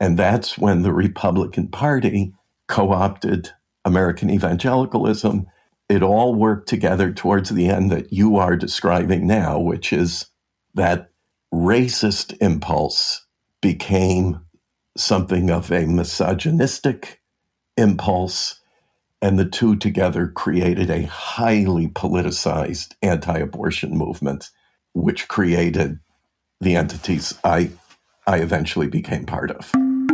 And that's when the Republican Party co-opted American evangelicalism. It all worked together towards the end that you are describing now, which is that racist impulse became something of a misogynistic impulse, and the two together created a highly politicized anti-abortion movement, which created the entities I eventually became part of.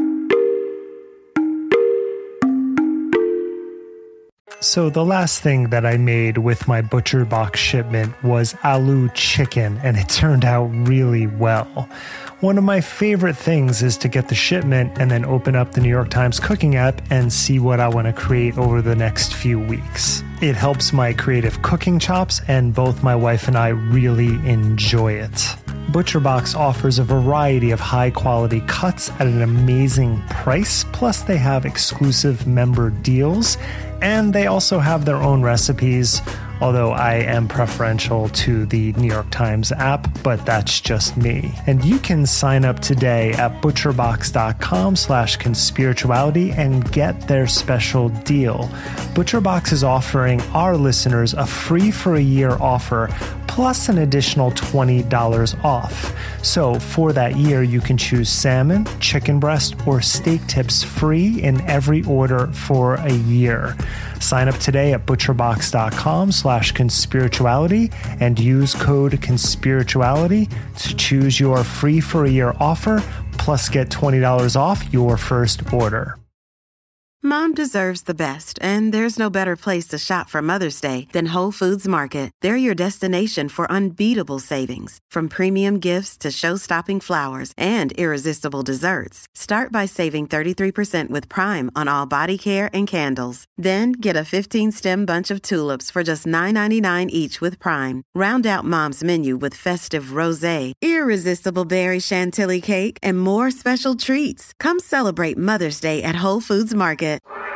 So the last thing that I made with my ButcherBox shipment was aloo chicken, and it turned out really well. One of my favorite things is to get the shipment and then open up the New York Times cooking app and see what I want to create over the next few weeks. It helps my creative cooking chops, and both my wife and I really enjoy it. ButcherBox offers a variety of high-quality cuts at an amazing price, plus they have exclusive member deals, and they also have their own recipes, although I am preferential to the New York Times app, but that's just me. And you can sign up today at butcherbox.com/conspirituality and get their special deal. ButcherBox is offering our listeners a free for a year offer plus an additional $20 off. So for that year, you can choose salmon, chicken breast, or steak tips free in every order for a year. Sign up today at butcherbox.com/conspirituality and use code conspirituality to choose your free for a year offer, plus get $20 off your first order. Mom deserves the best, and there's no better place to shop for Mother's Day than Whole Foods Market. They're your destination for unbeatable savings, from premium gifts to show-stopping flowers and irresistible desserts. Start by saving 33% with Prime on all body care and candles. Then get a 15-stem bunch of tulips for just $9.99 each with Prime. Round out Mom's menu with festive rosé, irresistible berry chantilly cake, and more special treats. Come celebrate Mother's Day at Whole Foods Market.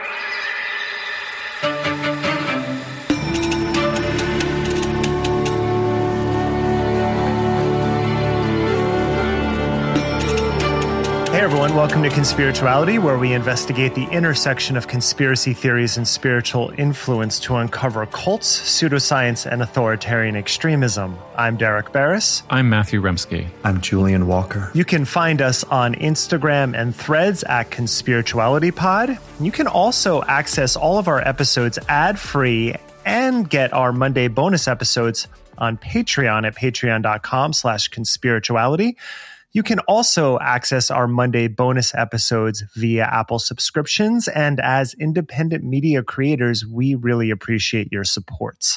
Hey everyone, welcome to Conspirituality, where we investigate the intersection of conspiracy theories and spiritual influence to uncover cults, pseudoscience, and authoritarian extremism. I'm Derek Barris. I'm Matthew Remski. I'm Julian Walker. You can find us on Instagram and Threads at ConspiritualityPod. You can also access all of our episodes ad-free and get our Monday bonus episodes on Patreon at patreon.com/conspirituality. You can also access our Monday bonus episodes via Apple subscriptions, and as independent media creators, we really appreciate your supports.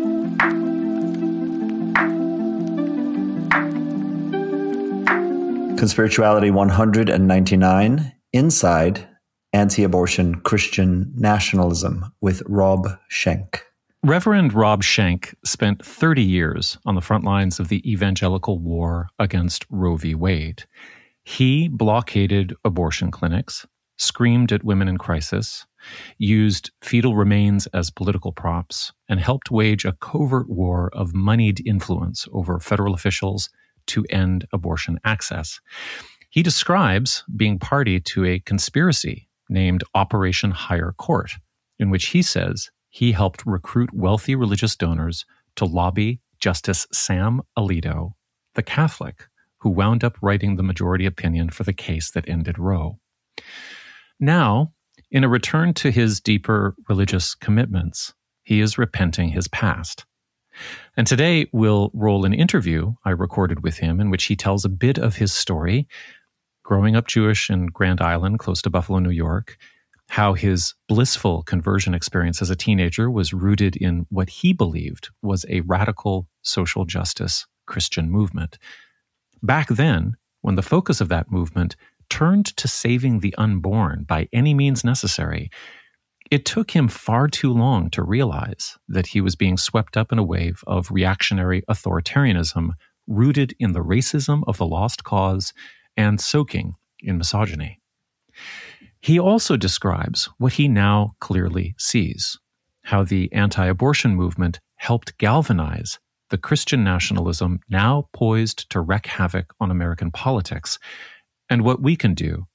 Conspirituality 199, Inside Anti-Abortion Christian Nationalism with Rob Schenck. Reverend Rob Schenck spent 30 years on the front lines of the evangelical war against Roe v. Wade. He blockaded abortion clinics, screamed at women in crisis, used fetal remains as political props, and helped wage a covert war of moneyed influence over federal officials to end abortion access. He describes being party to a conspiracy named Operation Higher Court, in which he says he helped recruit wealthy religious donors to lobby Justice Sam Alito, the Catholic, who wound up writing the majority opinion for the case that ended Roe. Now, in a return to his deeper religious commitments, he is repenting his past. And today we'll roll an interview I recorded with him in which he tells a bit of his story, growing up Jewish in Grand Island, close to Buffalo, New York, how his blissful conversion experience as a teenager was rooted in what he believed was a radical social justice Christian movement. Back then, when the focus of that movement turned to saving the unborn by any means necessary, it took him far too long to realize that he was being swept up in a wave of reactionary authoritarianism rooted in the racism of the lost cause and soaking in misogyny. He also describes what he now clearly sees, how the anti-abortion movement helped galvanize the Christian nationalism now poised to wreak havoc on American politics, and what we can do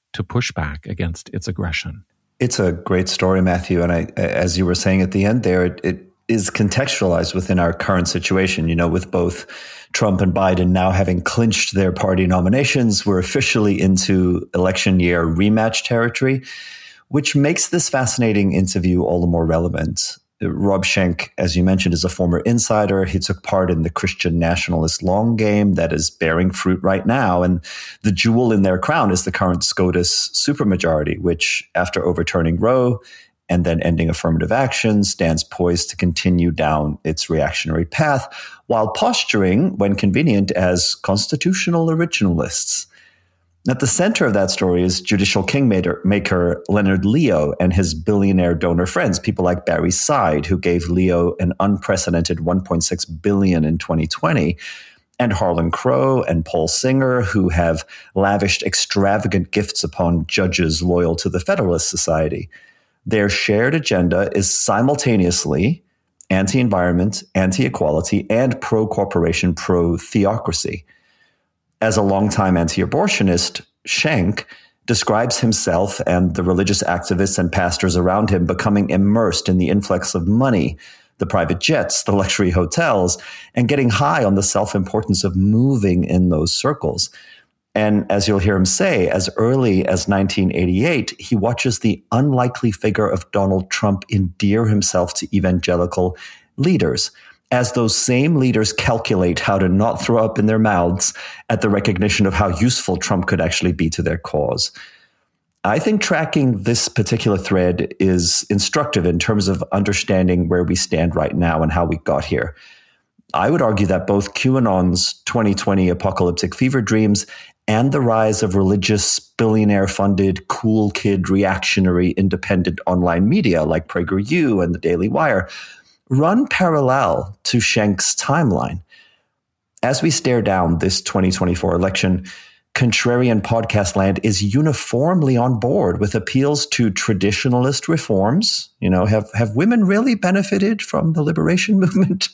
to push back against its aggression. It's a great story, Matthew. And as you were saying at the end there, it is contextualized within our current situation, with both Trump and Biden now having clinched their party nominations. We're officially into election year rematch territory, which makes this fascinating interview all the more relevant. Rob Schenck, as you mentioned, is a former insider. He took part in the Christian nationalist long game that is bearing fruit right now. And the jewel in their crown is the current SCOTUS supermajority, which, after overturning Roe and then ending affirmative action, stands poised to continue down its reactionary path, while posturing, when convenient, as constitutional originalists. At the center of that story is judicial kingmaker Leonard Leo and his billionaire donor friends, people like Barry Seid, who gave Leo an unprecedented $1.6 billion in 2020, and Harlan Crow and Paul Singer, who have lavished extravagant gifts upon judges loyal to the Federalist Society. Their shared agenda is simultaneously anti-environment, anti-equality, and pro-corporation, pro-theocracy. As a longtime anti-abortionist, Schenck describes himself and the religious activists and pastors around him becoming immersed in the influx of money, the private jets, the luxury hotels, and getting high on the self-importance of moving in those circles. And as you'll hear him say, as early as 1988, he watches the unlikely figure of Donald Trump endear himself to evangelical leaders, as those same leaders calculate how to not throw up in their mouths at the recognition of how useful Trump could actually be to their cause. I think tracking this particular thread is instructive in terms of understanding where we stand right now and how we got here. I would argue that both QAnon's 2020 apocalyptic fever dreams and the rise of religious, billionaire-funded, cool kid, reactionary, independent online media like PragerU and the Daily Wire run parallel to Schenck's timeline. As we stare down this 2024 election, Contrarian Podcast Land is uniformly on board with appeals to traditionalist reforms. Have women really benefited from the liberation movement?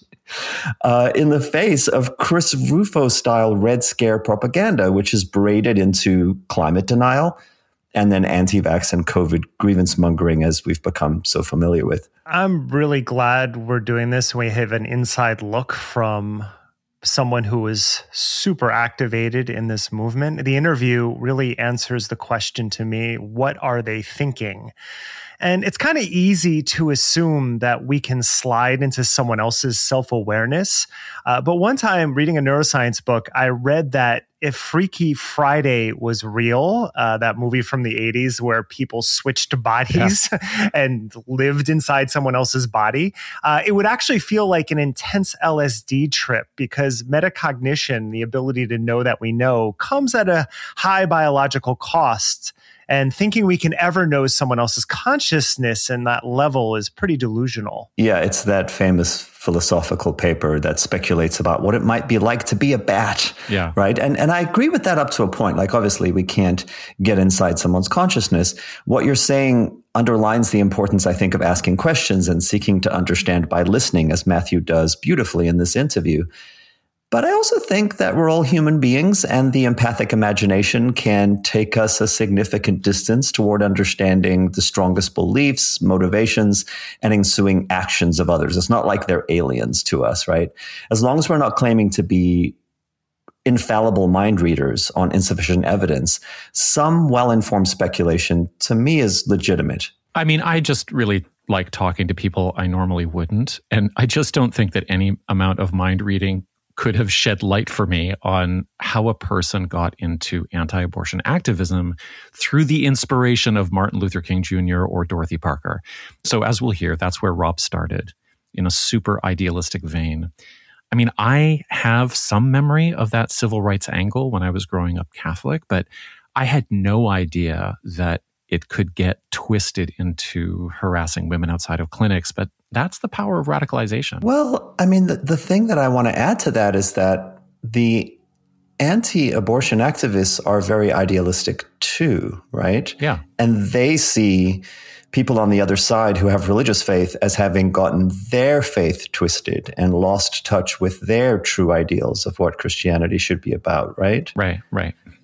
In the face of Chris Rufo-style Red Scare propaganda, which is braided into climate denial and then anti-vax and COVID grievance mongering, as we've become so familiar with. I'm really glad we're doing this. We have an inside look from someone who is super activated in this movement. The interview really answers the question to me, what are they thinking? And it's kind of easy to assume that we can slide into someone else's self-awareness. But one time reading a neuroscience book, I read that if Freaky Friday was real, that movie from the 80s where people switched bodies and lived inside someone else's body, it would actually feel like an intense LSD trip, because metacognition, the ability to know that we know, comes at a high biological cost. And thinking we can ever know someone else's consciousness in that level is pretty delusional. Yeah, it's that famous philosophical paper that speculates about what it might be like to be a bat. Yeah. Right. And I agree with that up to a point. Like, obviously, we can't get inside someone's consciousness. What you're saying underlines the importance, I think, of asking questions and seeking to understand by listening, as Matthew does beautifully in this interview. But I also think that we're all human beings, and the empathic imagination can take us a significant distance toward understanding the strongest beliefs, motivations, and ensuing actions of others. It's not like they're aliens to us, right? As long as we're not claiming to be infallible mind readers on insufficient evidence, some well-informed speculation, to me, is legitimate. I mean, I just really like talking to people I normally wouldn't. And I just don't think that any amount of mind reading could have shed light for me on how a person got into anti-abortion activism through the inspiration of Martin Luther King Jr. or Dorothy Parker. So as we'll hear, that's where Rob started, in a super idealistic vein. I mean, I have some memory of that civil rights angle when I was growing up Catholic, but I had no idea that it could get twisted into harassing women outside of clinics. But that's the power of radicalization. Well, I mean, the thing that I want to add to that is that the anti-abortion activists are very idealistic too, right? Yeah. And they see people on the other side who have religious faith as having gotten their faith twisted and lost touch with their true ideals of what Christianity should be about, right? Right, right.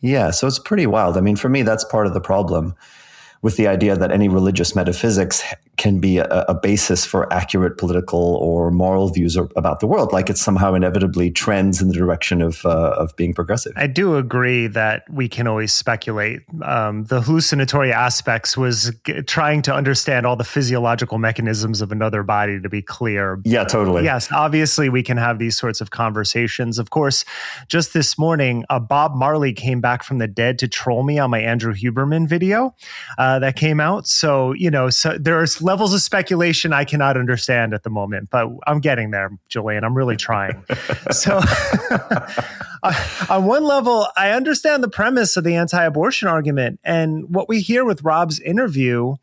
Yeah, so it's pretty wild. I mean, for me, that's part of the problem with the idea that any religious metaphysics can be a basis for accurate political or moral views about the world, like it somehow inevitably trends in the direction of being progressive. I do agree that we can always speculate. The hallucinatory aspects was trying to understand all the physiological mechanisms of another body, to be clear. Yeah, totally. Yes, obviously we can have these sorts of conversations. Of course, just this morning, Bob Marley came back from the dead to troll me on my Andrew Huberman video that came out. So, so there's levels of speculation I cannot understand at the moment, but I'm getting there, Julian. I'm really trying. So on one level, I understand the premise of the anti-abortion argument. And what we hear with Rob's interview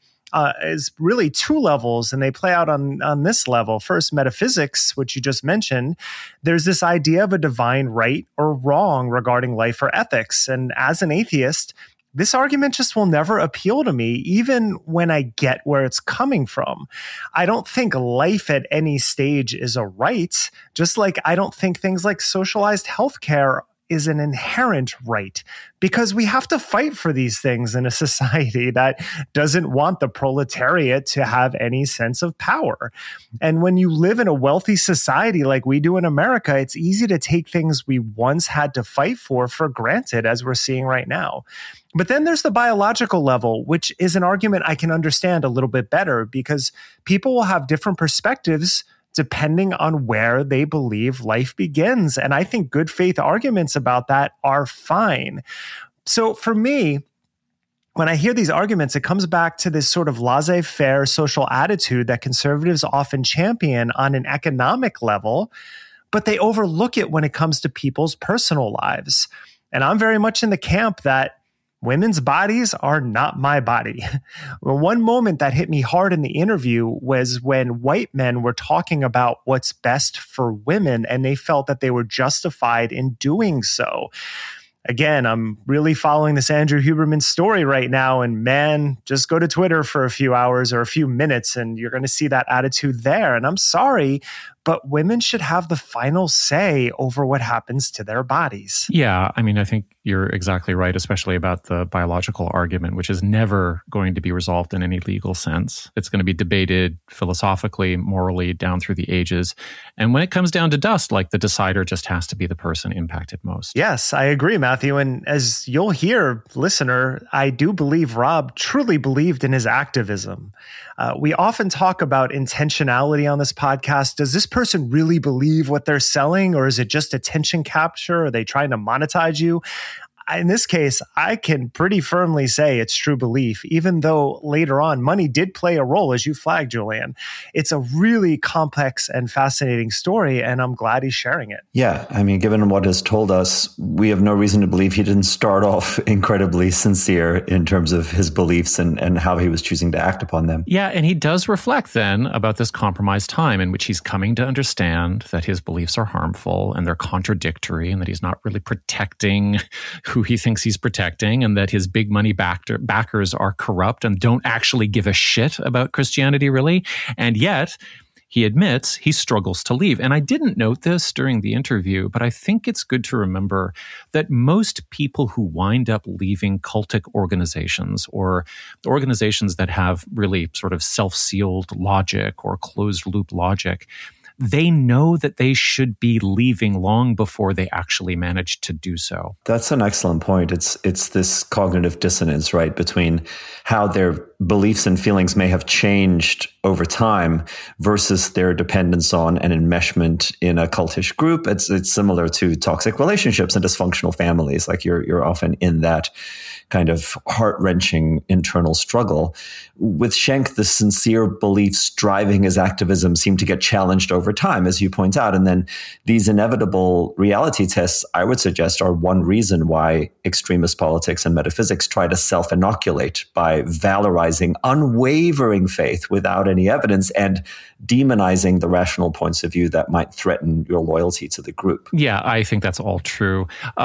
is really two levels, and they play out on this level. First, metaphysics, which you just mentioned. There's this idea of a divine right or wrong regarding life or ethics. And as an atheist, this argument just will never appeal to me, even when I get where it's coming from. I don't think life at any stage is a right, just like I don't think things like socialized healthcare is an inherent right, because we have to fight for these things in a society that doesn't want the proletariat to have any sense of power. And when you live in a wealthy society like we do in America, it's easy to take things we once had to fight for granted, as we're seeing right now. But then there's the biological level, which is an argument I can understand a little bit better, because people will have different perspectives depending on where they believe life begins. And I think good faith arguments about that are fine. So for me, when I hear these arguments, it comes back to this sort of laissez-faire social attitude that conservatives often champion on an economic level, but they overlook it when it comes to people's personal lives. And I'm very much in the camp that women's bodies are not my body. Well, one moment that hit me hard in the interview was when white men were talking about what's best for women, and they felt that they were justified in doing so. Again, I'm really following this Andrew Huberman story right now, and man, just go to Twitter for a few hours or a few minutes and you're going to see that attitude there. And I'm sorry, but women should have the final say over what happens to their bodies. Yeah, I mean, I think you're exactly right, especially about the biological argument, which is never going to be resolved in any legal sense. It's going to be debated philosophically, morally, down through the ages. And when it comes down to dust, like, the decider just has to be the person impacted most. Yes, I agree, Matthew. And as you'll hear, listener, I do believe Rob truly believed in his activism. We often talk about intentionality on this podcast. Does this person really believe what they're selling, or is it just attention capture? Are they trying to monetize you? In this case, I can pretty firmly say it's true belief, even though later on money did play a role, as you flagged, Julian. It's a really complex and fascinating story, and I'm glad he's sharing it. Yeah, I mean, given what has told us, we have no reason to believe he didn't start off incredibly sincere in terms of his beliefs and how he was choosing to act upon them. Yeah, and he does reflect then about this compromised time in which he's coming to understand that his beliefs are harmful and they're contradictory, and that he's not really protecting who he thinks he's protecting, and that his big money backers are corrupt and don't actually give a shit about Christianity, really. And yet, he admits he struggles to leave. And I didn't note this during the interview, but I think it's good to remember that most people who wind up leaving cultic organizations, or organizations that have really sort of self-sealed logic or closed-loop logic, they know that they should be leaving long before they actually manage to do so. That's an excellent point. It's this cognitive dissonance, right, between how their beliefs and feelings may have changed over time versus their dependence on an enmeshment in a cultish group. It's similar to toxic relationships and dysfunctional families. Like you're often in that kind of heart-wrenching internal struggle. With Schenck, the sincere beliefs driving his activism seem to get challenged over time, as you point out. And then these inevitable reality tests, I would suggest, are one reason why extremist politics and metaphysics try to self-inoculate by valorizing unwavering faith without any evidence and demonizing the rational points of view that might threaten your loyalty to the group. Yeah, I think that's all true.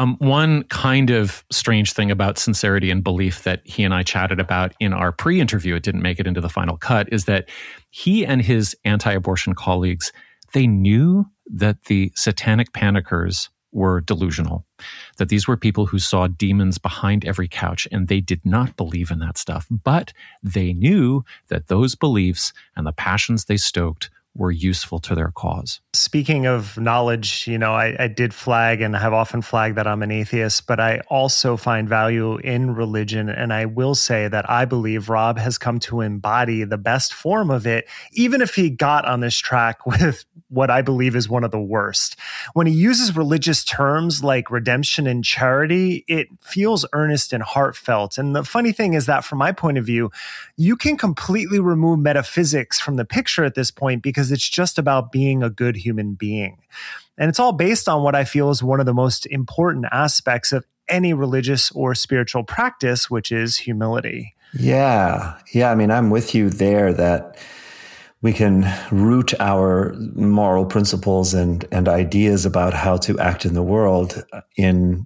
One kind of strange thing about sincerity and belief that he and I chatted about in our pre-interview, it didn't make it into the final cut, is that he and his anti-abortion colleagues, they knew that the satanic panickers were delusional, that these were people who saw demons behind every couch, and they did not believe in that stuff. But they knew that those beliefs and the passions they stoked were useful to their cause. Speaking of knowledge, I did flag and have often flagged that I'm an atheist, but I also find value in religion. And I will say that I believe Rob has come to embody the best form of it, even if he got on this track with what I believe is one of the worst. When he uses religious terms like redemption and charity, it feels earnest and heartfelt. And the funny thing is that from my point of view, you can completely remove metaphysics from the picture at this point because it's just about being a good human being. And it's all based on what I feel is one of the most important aspects of any religious or spiritual practice, which is humility. Yeah. I mean, I'm with you there that we can root our moral principles and ideas about how to act in the world in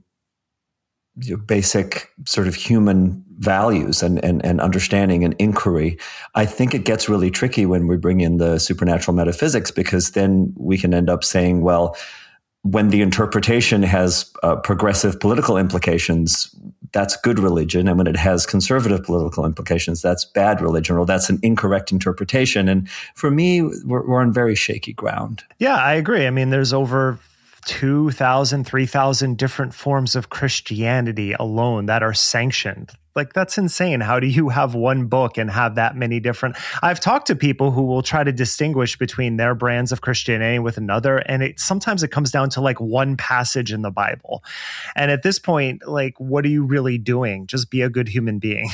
basic sort of human values and understanding and inquiry. I think it gets really tricky when we bring in the supernatural metaphysics, because then we can end up saying, well, when the interpretation has progressive political implications, that's good religion. And when it has conservative political implications, that's bad religion, or that's an incorrect interpretation. And for me, we're on very shaky ground. Yeah, I agree. I mean, there's over 2,000, 3,000 different forms of Christianity alone that are sanctioned. Like, that's insane. How do you have one book and have that many different? I've talked to people who will try to distinguish between their brands of Christianity with another, and sometimes it comes down to like one passage in the Bible. And at this point, like, what are you really doing? Just be a good human being.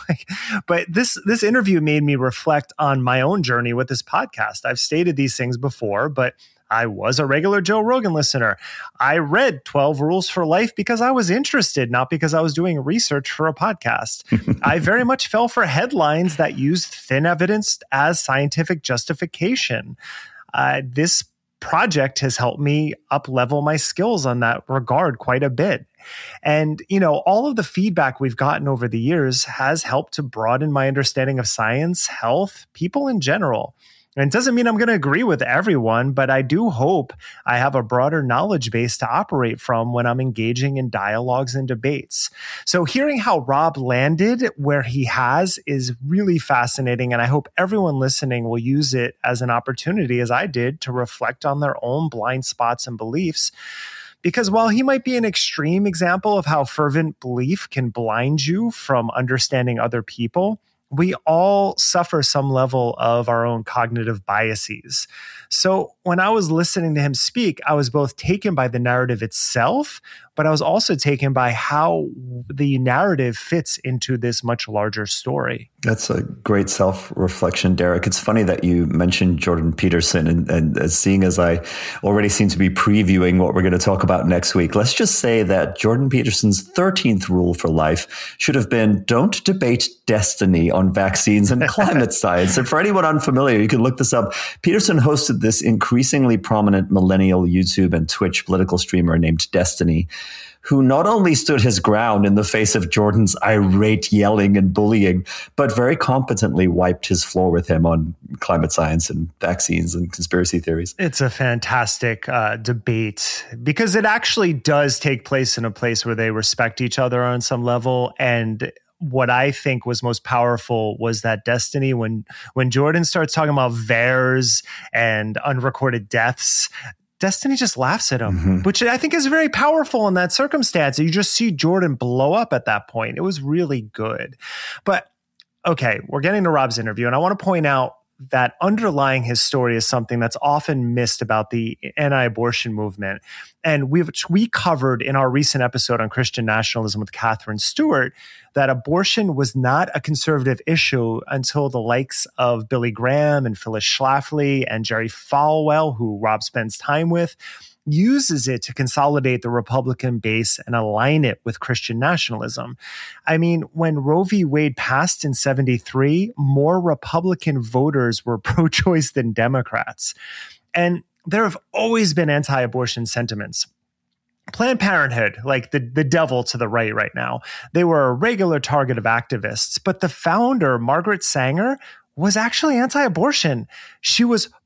But this interview made me reflect on my own journey with this podcast. I've stated these things before, but I was a regular Joe Rogan listener. I read 12 Rules for Life because I was interested, not because I was doing research for a podcast. I very much fell for headlines that used thin evidence as scientific justification. This project has helped me up-level my skills on that regard quite a bit. And, all of the feedback we've gotten over the years has helped to broaden my understanding of science, health, people in general. And it doesn't mean I'm going to agree with everyone, but I do hope I have a broader knowledge base to operate from when I'm engaging in dialogues and debates. So hearing how Rob landed where he has is really fascinating, and I hope everyone listening will use it as an opportunity, as I did, to reflect on their own blind spots and beliefs. Because while he might be an extreme example of how fervent belief can blind you from understanding other people, we all suffer some level of our own cognitive biases. So when I was listening to him speak, I was both taken by the narrative itself, but I was also taken by how the narrative fits into this much larger story. That's a great self-reflection, Derek. It's funny that you mentioned Jordan Peterson, and seeing as I already seem to be previewing what we're going to talk about next week, let's just say that Jordan Peterson's 13th rule for life should have been, don't debate destiny on vaccines and climate science. And for anyone unfamiliar, you can look this up. Peterson hosted this increasingly prominent millennial YouTube and Twitch political streamer named Destiny, who not only stood his ground in the face of Jordan's irate yelling and bullying, but very competently wiped his floor with him on climate science and vaccines and conspiracy theories. It's a fantastic debate because it actually does take place in a place where they respect each other on some level. And what I think was most powerful was that Destiny, when Jordan starts talking about VAERS and unrecorded deaths, Destiny just laughs at him, which I think is very powerful in that circumstance. You just see Jordan blow up at that point. It was really good. But okay, we're getting to Rob's interview, and I want to point out that underlying his story is something that's often missed about the anti-abortion movement. And we covered in our recent episode on Christian nationalism with Catherine Stewart that abortion was not a conservative issue until the likes of Billy Graham and Phyllis Schlafly and Jerry Falwell, who Rob spends time with, uses it to consolidate the Republican base and align it with Christian nationalism. I mean, when Roe v. Wade passed in 1973, more Republican voters were pro-choice than Democrats. And there have always been anti-abortion sentiments. Planned Parenthood, like the devil to the right now, they were a regular target of activists. But the founder, Margaret Sanger, was actually anti-abortion. She was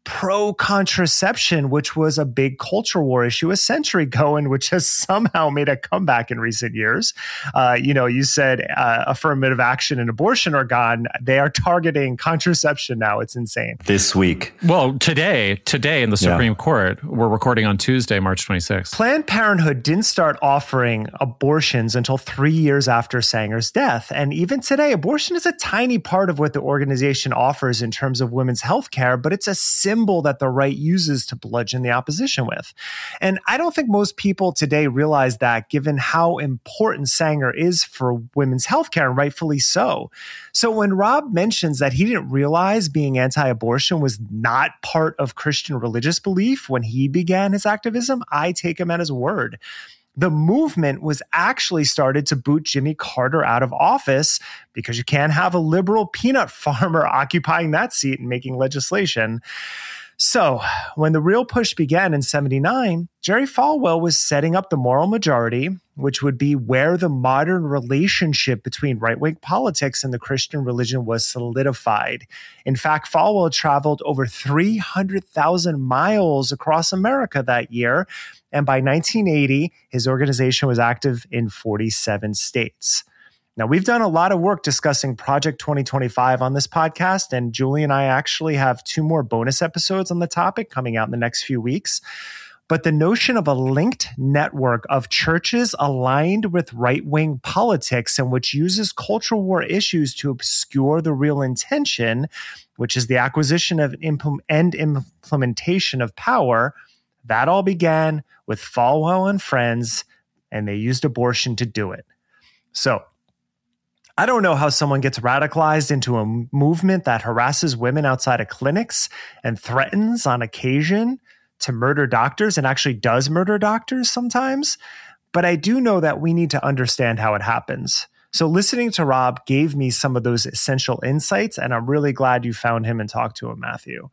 pro-contraception, which was a big culture war issue a century ago and which has somehow made a comeback in recent years. You said affirmative action and abortion are gone. They are targeting contraception now. It's insane. This week. Well, today in the Supreme Court, we're recording on Tuesday, March 26th. Planned Parenthood didn't start offering abortions until 3 years after Sanger's death. And even today, abortion is a tiny part of what the organization offers in terms of women's health care, but it's a symbol that the right uses to bludgeon the opposition with. And I don't think most people today realize that, given how important Sanger is for women's health care, and rightfully so. So when Rob mentions that he didn't realize being anti-abortion was not part of Christian religious belief when he began his activism, I take him at his word. The movement was actually started to boot Jimmy Carter out of office because you can't have a liberal peanut farmer occupying that seat and making legislation. So when the real push began in 1979, Jerry Falwell was setting up the moral majority, which would be where the modern relationship between right-wing politics and the Christian religion was solidified. In fact, Falwell traveled over 300,000 miles across America that year, and by 1980, his organization was active in 47 states. Now, we've done a lot of work discussing Project 2025 on this podcast, and Julie and I actually have 2 more bonus episodes on the topic coming out in the next few weeks. But the notion of a linked network of churches aligned with right-wing politics and which uses cultural war issues to obscure the real intention, which is the acquisition of and implementation of power, that all began with Falwell and friends, and they used abortion to do it. So, I don't know how someone gets radicalized into a movement that harasses women outside of clinics and threatens on occasion to murder doctors and actually does murder doctors sometimes. But I do know that we need to understand how it happens. So listening to Rob gave me some of those essential insights, and I'm really glad you found him and talked to him, Matthew.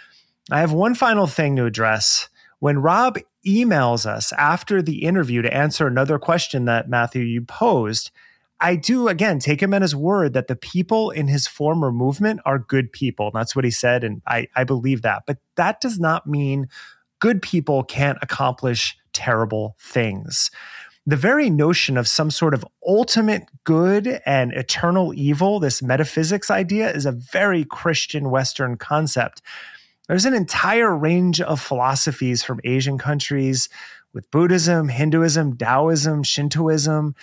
I have one final thing to address. When Rob emails us after the interview to answer another question that, Matthew, you posed, I do, again, take him at his word that the people in his former movement are good people. And that's what he said, and I believe that. But that does not mean good people can't accomplish terrible things. The very notion of some sort of ultimate good and eternal evil, this metaphysics idea, is a very Christian Western concept. There's an entire range of philosophies from Asian countries with Buddhism, Hinduism, Taoism, Shintoism,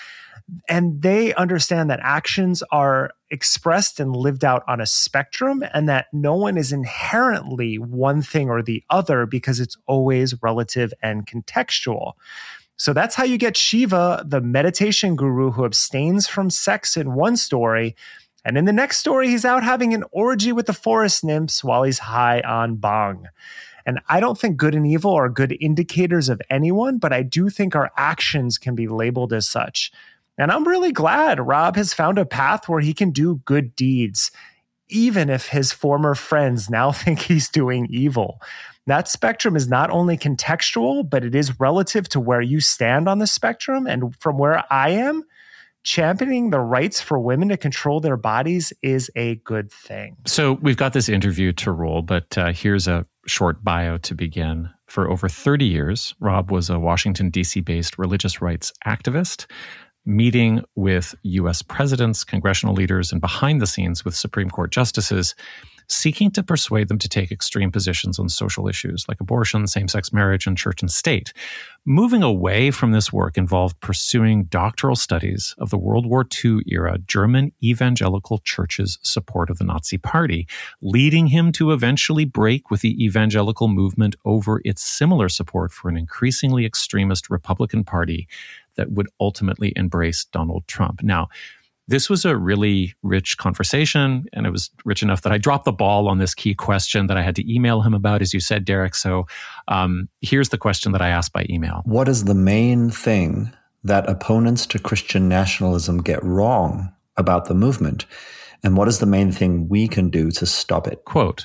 and they understand that actions are expressed and lived out on a spectrum and that no one is inherently one thing or the other because it's always relative and contextual. So that's how you get Shiva, the meditation guru who abstains from sex in one story, and in the next story, he's out having an orgy with the forest nymphs while he's high on bong. And I don't think good and evil are good indicators of anyone, but I do think our actions can be labeled as such. And I'm really glad Rob has found a path where he can do good deeds, even if his former friends now think he's doing evil. That spectrum is not only contextual, but it is relative to where you stand on the spectrum. And from where I am, championing the rights for women to control their bodies is a good thing. So we've got this interview to roll, but here's a short bio to begin. For over 30 years, Rob was a Washington, D.C.-based religious rights activist, meeting with U.S. presidents, congressional leaders, and behind the scenes with Supreme Court justices, seeking to persuade them to take extreme positions on social issues like abortion, same-sex marriage, and church and state. Moving away from this work involved pursuing doctoral studies of the World War II era German evangelical church's support of the Nazi Party, leading him to eventually break with the evangelical movement over its similar support for an increasingly extremist Republican Party that would ultimately embrace Donald Trump. Now, this was a really rich conversation, and it was rich enough that I dropped the ball on this key question that I had to email him about, as you said, Derek. So here's the question that I asked by email. What is the main thing that opponents to Christian nationalism get wrong about the movement? And what is the main thing we can do to stop it? Quote,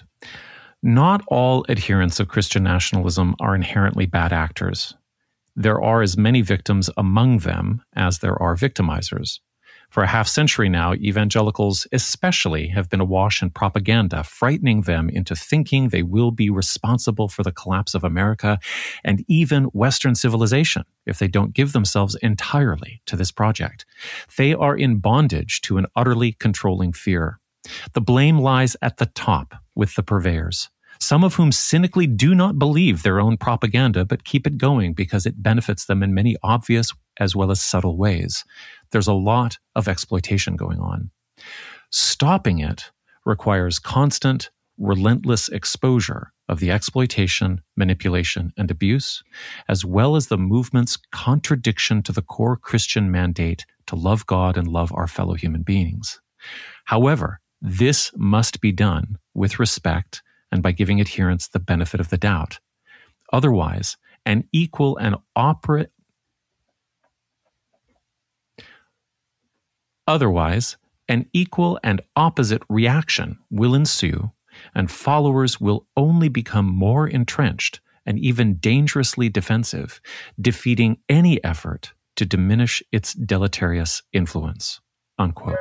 "Not all adherents of Christian nationalism are inherently bad actors. There are as many victims among them as there are victimizers. For a half century now, evangelicals especially have been awash in propaganda, frightening them into thinking they will be responsible for the collapse of America and even Western civilization if they don't give themselves entirely to this project. They are in bondage to an utterly controlling fear. The blame lies at the top with the purveyors, some of whom cynically do not believe their own propaganda but keep it going because it benefits them in many obvious as well as subtle ways. There's a lot of exploitation going on. Stopping it requires constant, relentless exposure of the exploitation, manipulation, and abuse, as well as the movement's contradiction to the core Christian mandate to love God and love our fellow human beings. However, this must be done with respect and by giving adherents the benefit of the doubt. Otherwise, an equal and opposite reaction will ensue, and followers will only become more entrenched and even dangerously defensive, defeating any effort to diminish its deleterious influence." Unquote.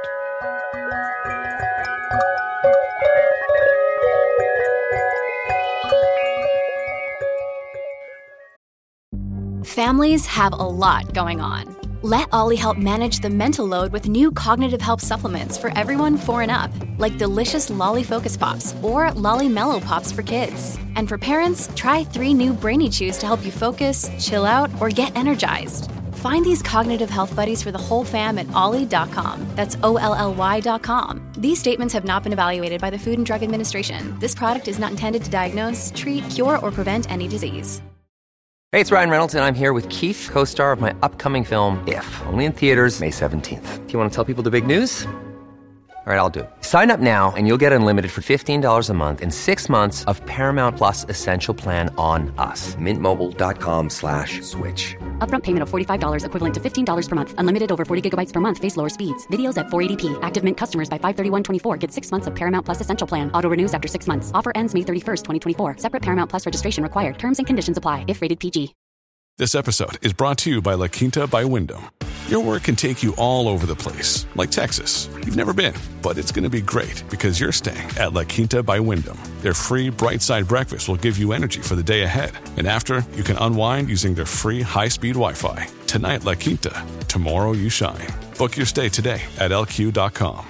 Families have a lot going on. Let Ollie help manage the mental load with new cognitive help supplements for everyone 4 and up, like delicious Lolly Focus Pops or Lolly Mellow Pops for kids. And for parents, try 3 new Brainy Chews to help you focus, chill out, or get energized. Find these cognitive health buddies for the whole fam at ollie.com. That's OLLY.com. These statements have not been evaluated by the Food and Drug Administration. This product is not intended to diagnose, treat, cure, or prevent any disease. Hey, it's Ryan Reynolds, and I'm here with Keith, co-star of my upcoming film, If, only in theaters May 17th. Do you want to tell people the big news? All right, I'll do it. Sign up now and you'll get unlimited for $15 a month and 6 months of Paramount Plus Essential Plan on us. MintMobile.com/switch. Upfront payment of $45 equivalent to $15 per month. Unlimited over 40 gigabytes per month. Face lower speeds. Videos at 480p. Active Mint customers by 531.24 get 6 months of Paramount Plus Essential Plan. Auto renews after 6 months. Offer ends May 31st, 2024. Separate Paramount Plus registration required. Terms and conditions apply if rated PG. This episode is brought to you by La Quinta by Wyndham. Your work can take you all over the place, like Texas. You've never been, but it's going to be great because you're staying at La Quinta by Wyndham. Their free Bright Side breakfast will give you energy for the day ahead. And after, you can unwind using their free high-speed Wi-Fi. Tonight, La Quinta. Tomorrow, you shine. Book your stay today at LQ.com.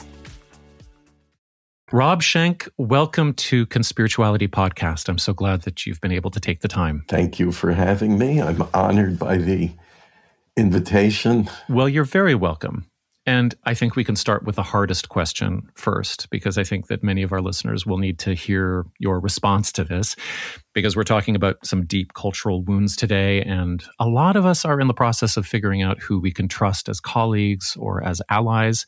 Rob Schenk, welcome to Conspirituality Podcast. I'm so glad that you've been able to take the time. Thank you for having me. I'm honored by the invitation. Well, you're very welcome. And I think we can start with the hardest question first, because I think that many of our listeners will need to hear your response to this, because we're talking about some deep cultural wounds today. And a lot of us are in the process of figuring out who we can trust as colleagues or as allies.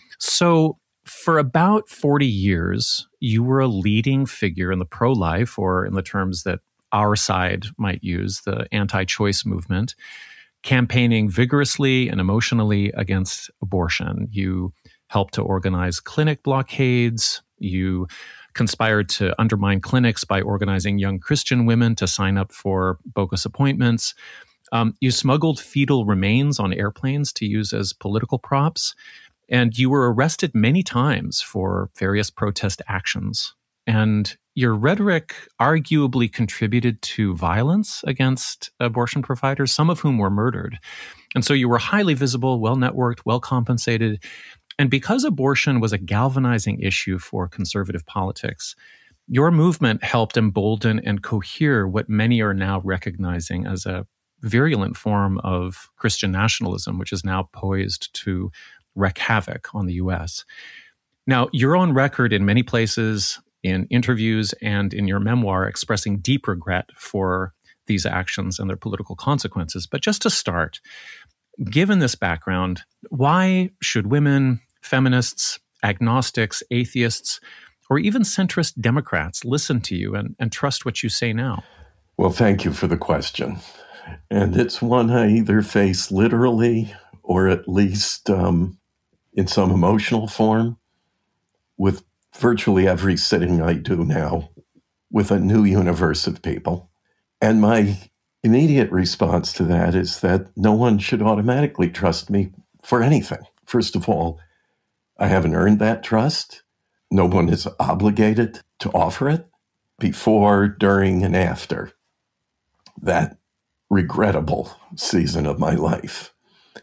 So for about 40 years, you were a leading figure in the pro-life, or in the terms that our side might use, the anti-choice movement, campaigning vigorously and emotionally against abortion. You helped to organize clinic blockades. You conspired to undermine clinics by organizing young Christian women to sign up for bogus appointments. You smuggled fetal remains on airplanes to use as political props. And you were arrested many times for various protest actions. And your rhetoric arguably contributed to violence against abortion providers, some of whom were murdered. And so you were highly visible, well-networked, well-compensated. And because abortion was a galvanizing issue for conservative politics, your movement helped embolden and cohere what many are now recognizing as a virulent form of Christian nationalism, which is now poised to wreak havoc on the U.S. Now, you're on record in many places, in interviews and in your memoir, expressing deep regret for these actions and their political consequences. But just to start, given this background, why should women, feminists, agnostics, atheists, or even centrist Democrats listen to you and trust what you say now? Well, thank you for the question. And it's one I either face literally or at least in some emotional form with virtually every sitting I do now with a new universe of people. And my immediate response to that is that no one should automatically trust me for anything, First of all, I haven't earned that trust. No one is obligated to offer it before, during, and after that regrettable season of my life.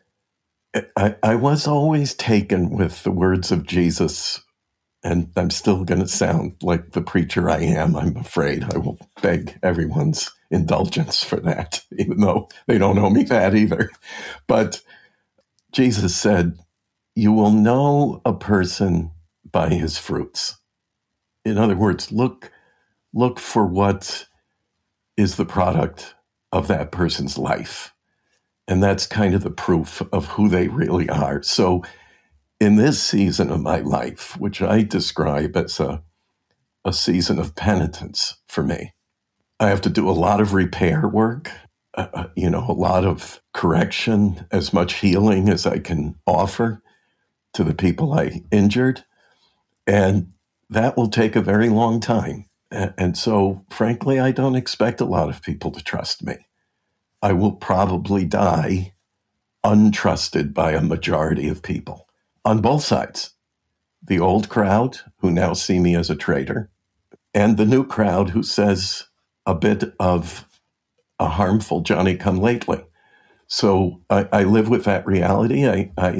I was always taken with the words of Jesus, and I'm still going to sound like the preacher I am, I'm afraid. I will beg everyone's indulgence for that, even though they don't owe me that either. But Jesus said, "You will know a person by his fruits." In other words, look for what is the product of that person's life. And that's kind of the proof of who they really are. So in this season of my life, which I describe as a season of penitence for me, I have to do a lot of repair work, a lot of correction, as much healing as I can offer to the people I injured. And that will take a very long time. And so, frankly, I don't expect a lot of people to trust me. I will probably die untrusted by a majority of people on both sides. The old crowd who now see me as a traitor, and the new crowd who says a bit of a harmful Johnny-come-lately. So I live with that reality.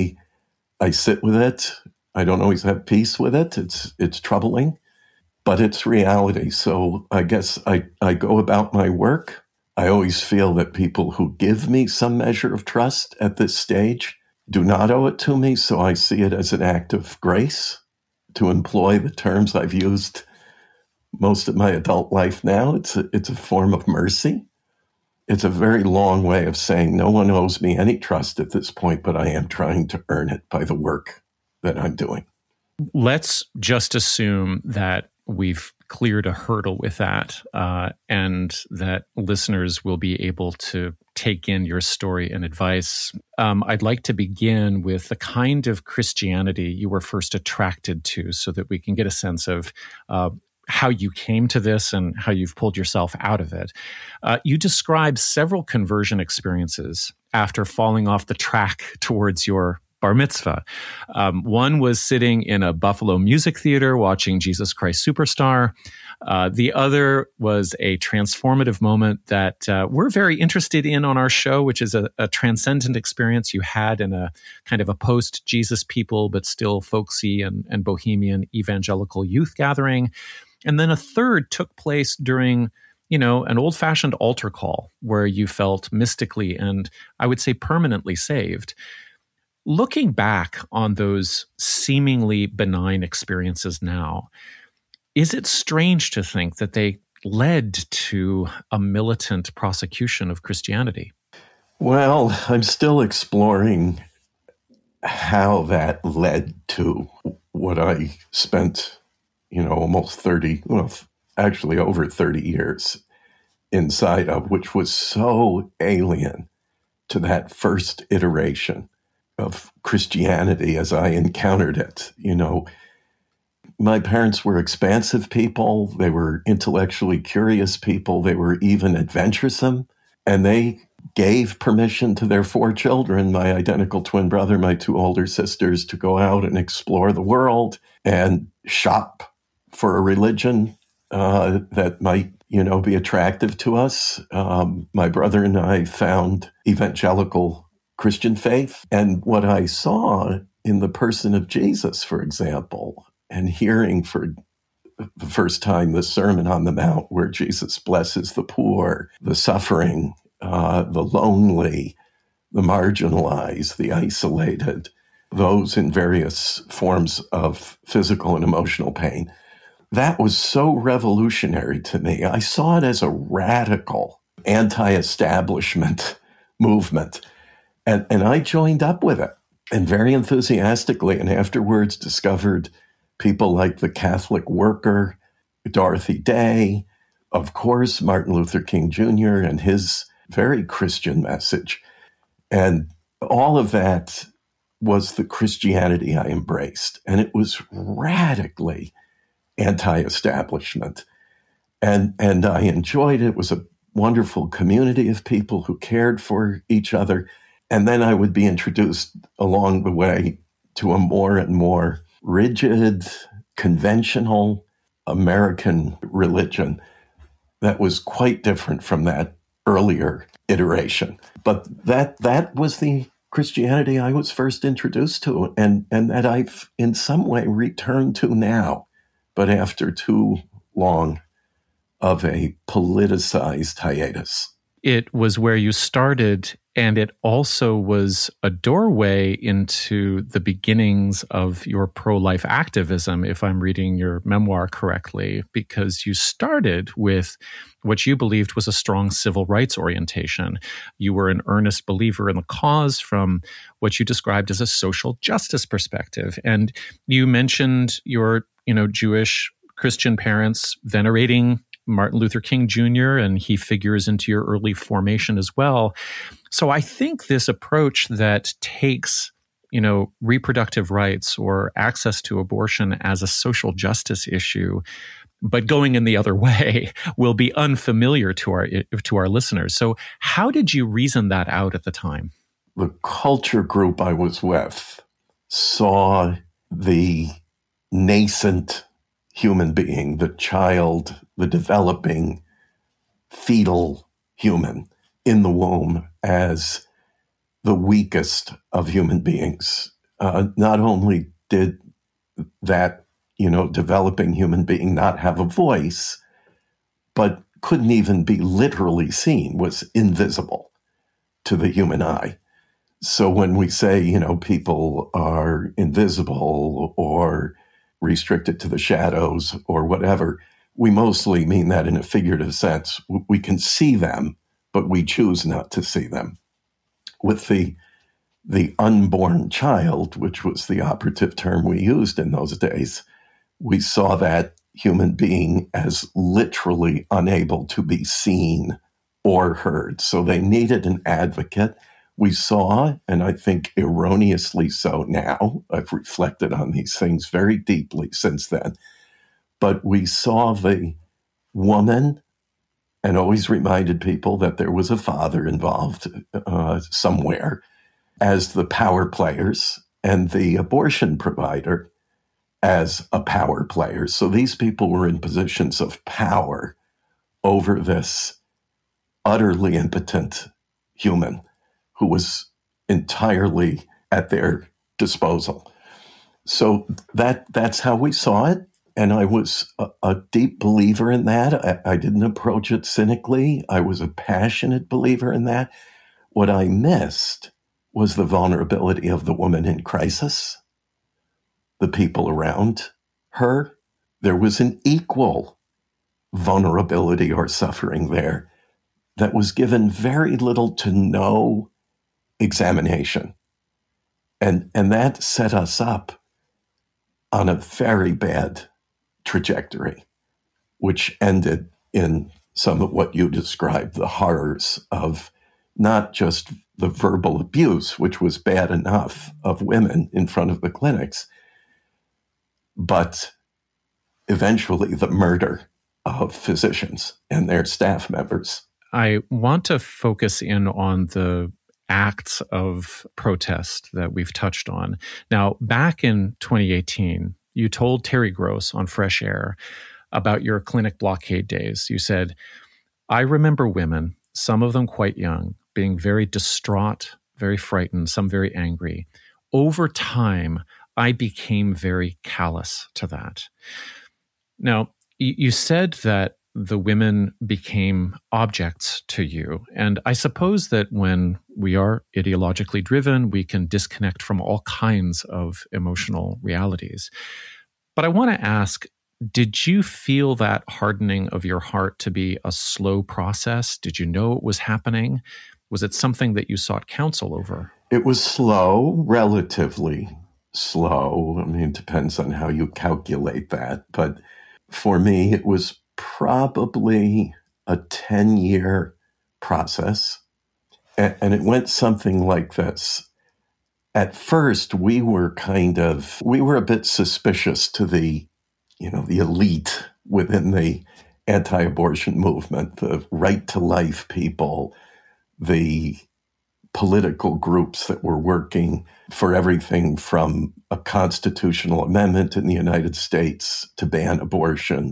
I sit with it. I don't always have peace with it. It's troubling, but it's reality. So I guess I go about my work. I always feel that people who give me some measure of trust at this stage do not owe it to me, so I see it as an act of grace, to employ the terms I've used most of my adult life now. It's a form of mercy. It's a very long way of saying no one owes me any trust at this point, but I am trying to earn it by the work that I'm doing. Let's just assume that we've cleared a hurdle with that, and that listeners will be able to take in your story and advice. I'd like to begin with the kind of Christianity you were first attracted to, so that we can get a sense of how you came to this and how you've pulled yourself out of it. You described several conversion experiences after falling off the track towards your bar mitzvah. One was sitting in a Buffalo music theater watching Jesus Christ Superstar. The other was a transformative moment that we're very interested in on our show, which is a transcendent experience you had in a kind of a post-Jesus people, but still folksy and bohemian evangelical youth gathering. And then a third took place during, an old-fashioned altar call where you felt mystically and I would say permanently saved. Looking back on those seemingly benign experiences now, is it strange to think that they led to a militant prosecution of Christianity? Well, I'm still exploring how that led to what I spent, almost 30, actually over 30 years inside of, which was so alien to that first iteration of Christianity as I encountered it. My parents were expansive people. They were intellectually curious people. They were even adventuresome. And they gave permission to their 4 children, my identical twin brother, my 2 older sisters, to go out and explore the world and shop for a religion that might, be attractive to us. My brother and I found evangelical Christian faith. And what I saw in the person of Jesus, for example, and hearing for the first time the Sermon on the Mount, where Jesus blesses the poor, the suffering, the lonely, the marginalized, the isolated, those in various forms of physical and emotional pain. That was so revolutionary to me. I saw it as a radical anti-establishment movement. And I joined up with it, and very enthusiastically, and afterwards discovered people like the Catholic Worker, Dorothy Day, of course, Martin Luther King Jr. and his very Christian message. And all of that was the Christianity I embraced. And it was radically anti-establishment. And I enjoyed it. It was a wonderful community of people who cared for each other. And then I would be introduced along the way to a more and more rigid, conventional American religion that was quite different from that earlier iteration. But that was the Christianity I was first introduced to, and that I've in some way returned to now, but after too long of a politicized hiatus. It was where you started, and it also was a doorway into the beginnings of your pro-life activism, if I'm reading your memoir correctly, because you started with what you believed was a strong civil rights orientation. You were an earnest believer in the cause from what you described as a social justice perspective. And you mentioned your, Jewish Christian parents venerating Martin Luther King Jr., and he figures into your early formation as well. So I think this approach that takes, reproductive rights or access to abortion as a social justice issue, but going in the other way, will be unfamiliar to our listeners. So how did you reason that out at the time? The culture group I was with saw the nascent human being, the child, the developing fetal human in the womb as the weakest of human beings. Not only did that, developing human being not have a voice, but couldn't even be literally seen, was invisible to the human eye. So when we say, people are invisible or restricted to the shadows or whatever, we mostly mean that in a figurative sense. We can see them, but we choose not to see them. With the unborn child, which was the operative term we used in those days, we saw that human being as literally unable to be seen or heard. So they needed an advocate. We saw, and I think erroneously so now, I've reflected on these things very deeply since then, but we saw the woman and always reminded people that there was a father involved somewhere as the power players and the abortion provider as a power player. So these people were in positions of power over this utterly impotent human who was entirely at their disposal. So that's how we saw it. And I was a deep believer in that. I didn't approach it cynically. I was a passionate believer in that. What I missed was the vulnerability of the woman in crisis, the people around her. There was an equal vulnerability or suffering there that was given very little to no examination. And that set us up on a very bad trajectory, which ended in some of what you described, the horrors of not just the verbal abuse, which was bad enough, of women in front of the clinics, but eventually the murder of physicians and their staff members. I want to focus in on the acts of protest that we've touched on. Now, back in 2018, you told Terry Gross on Fresh Air about your clinic blockade days. You said, "I remember women, some of them quite young, being very distraught, very frightened, some very angry. Over time, I became very callous to that." Now, you said that the women became objects to you. And I suppose that when we are ideologically driven, we can disconnect from all kinds of emotional realities. But I want to ask, did you feel that hardening of your heart to be a slow process? Did you know it was happening? Was it something that you sought counsel over? It was slow, relatively slow. I mean, it depends on how you calculate that. But for me, it was probably a 10-year process. And it went something like this. At first, we were a bit suspicious to the elite within the anti-abortion movement, the right to life people, the political groups that were working for everything from a constitutional amendment in the United States to ban abortion,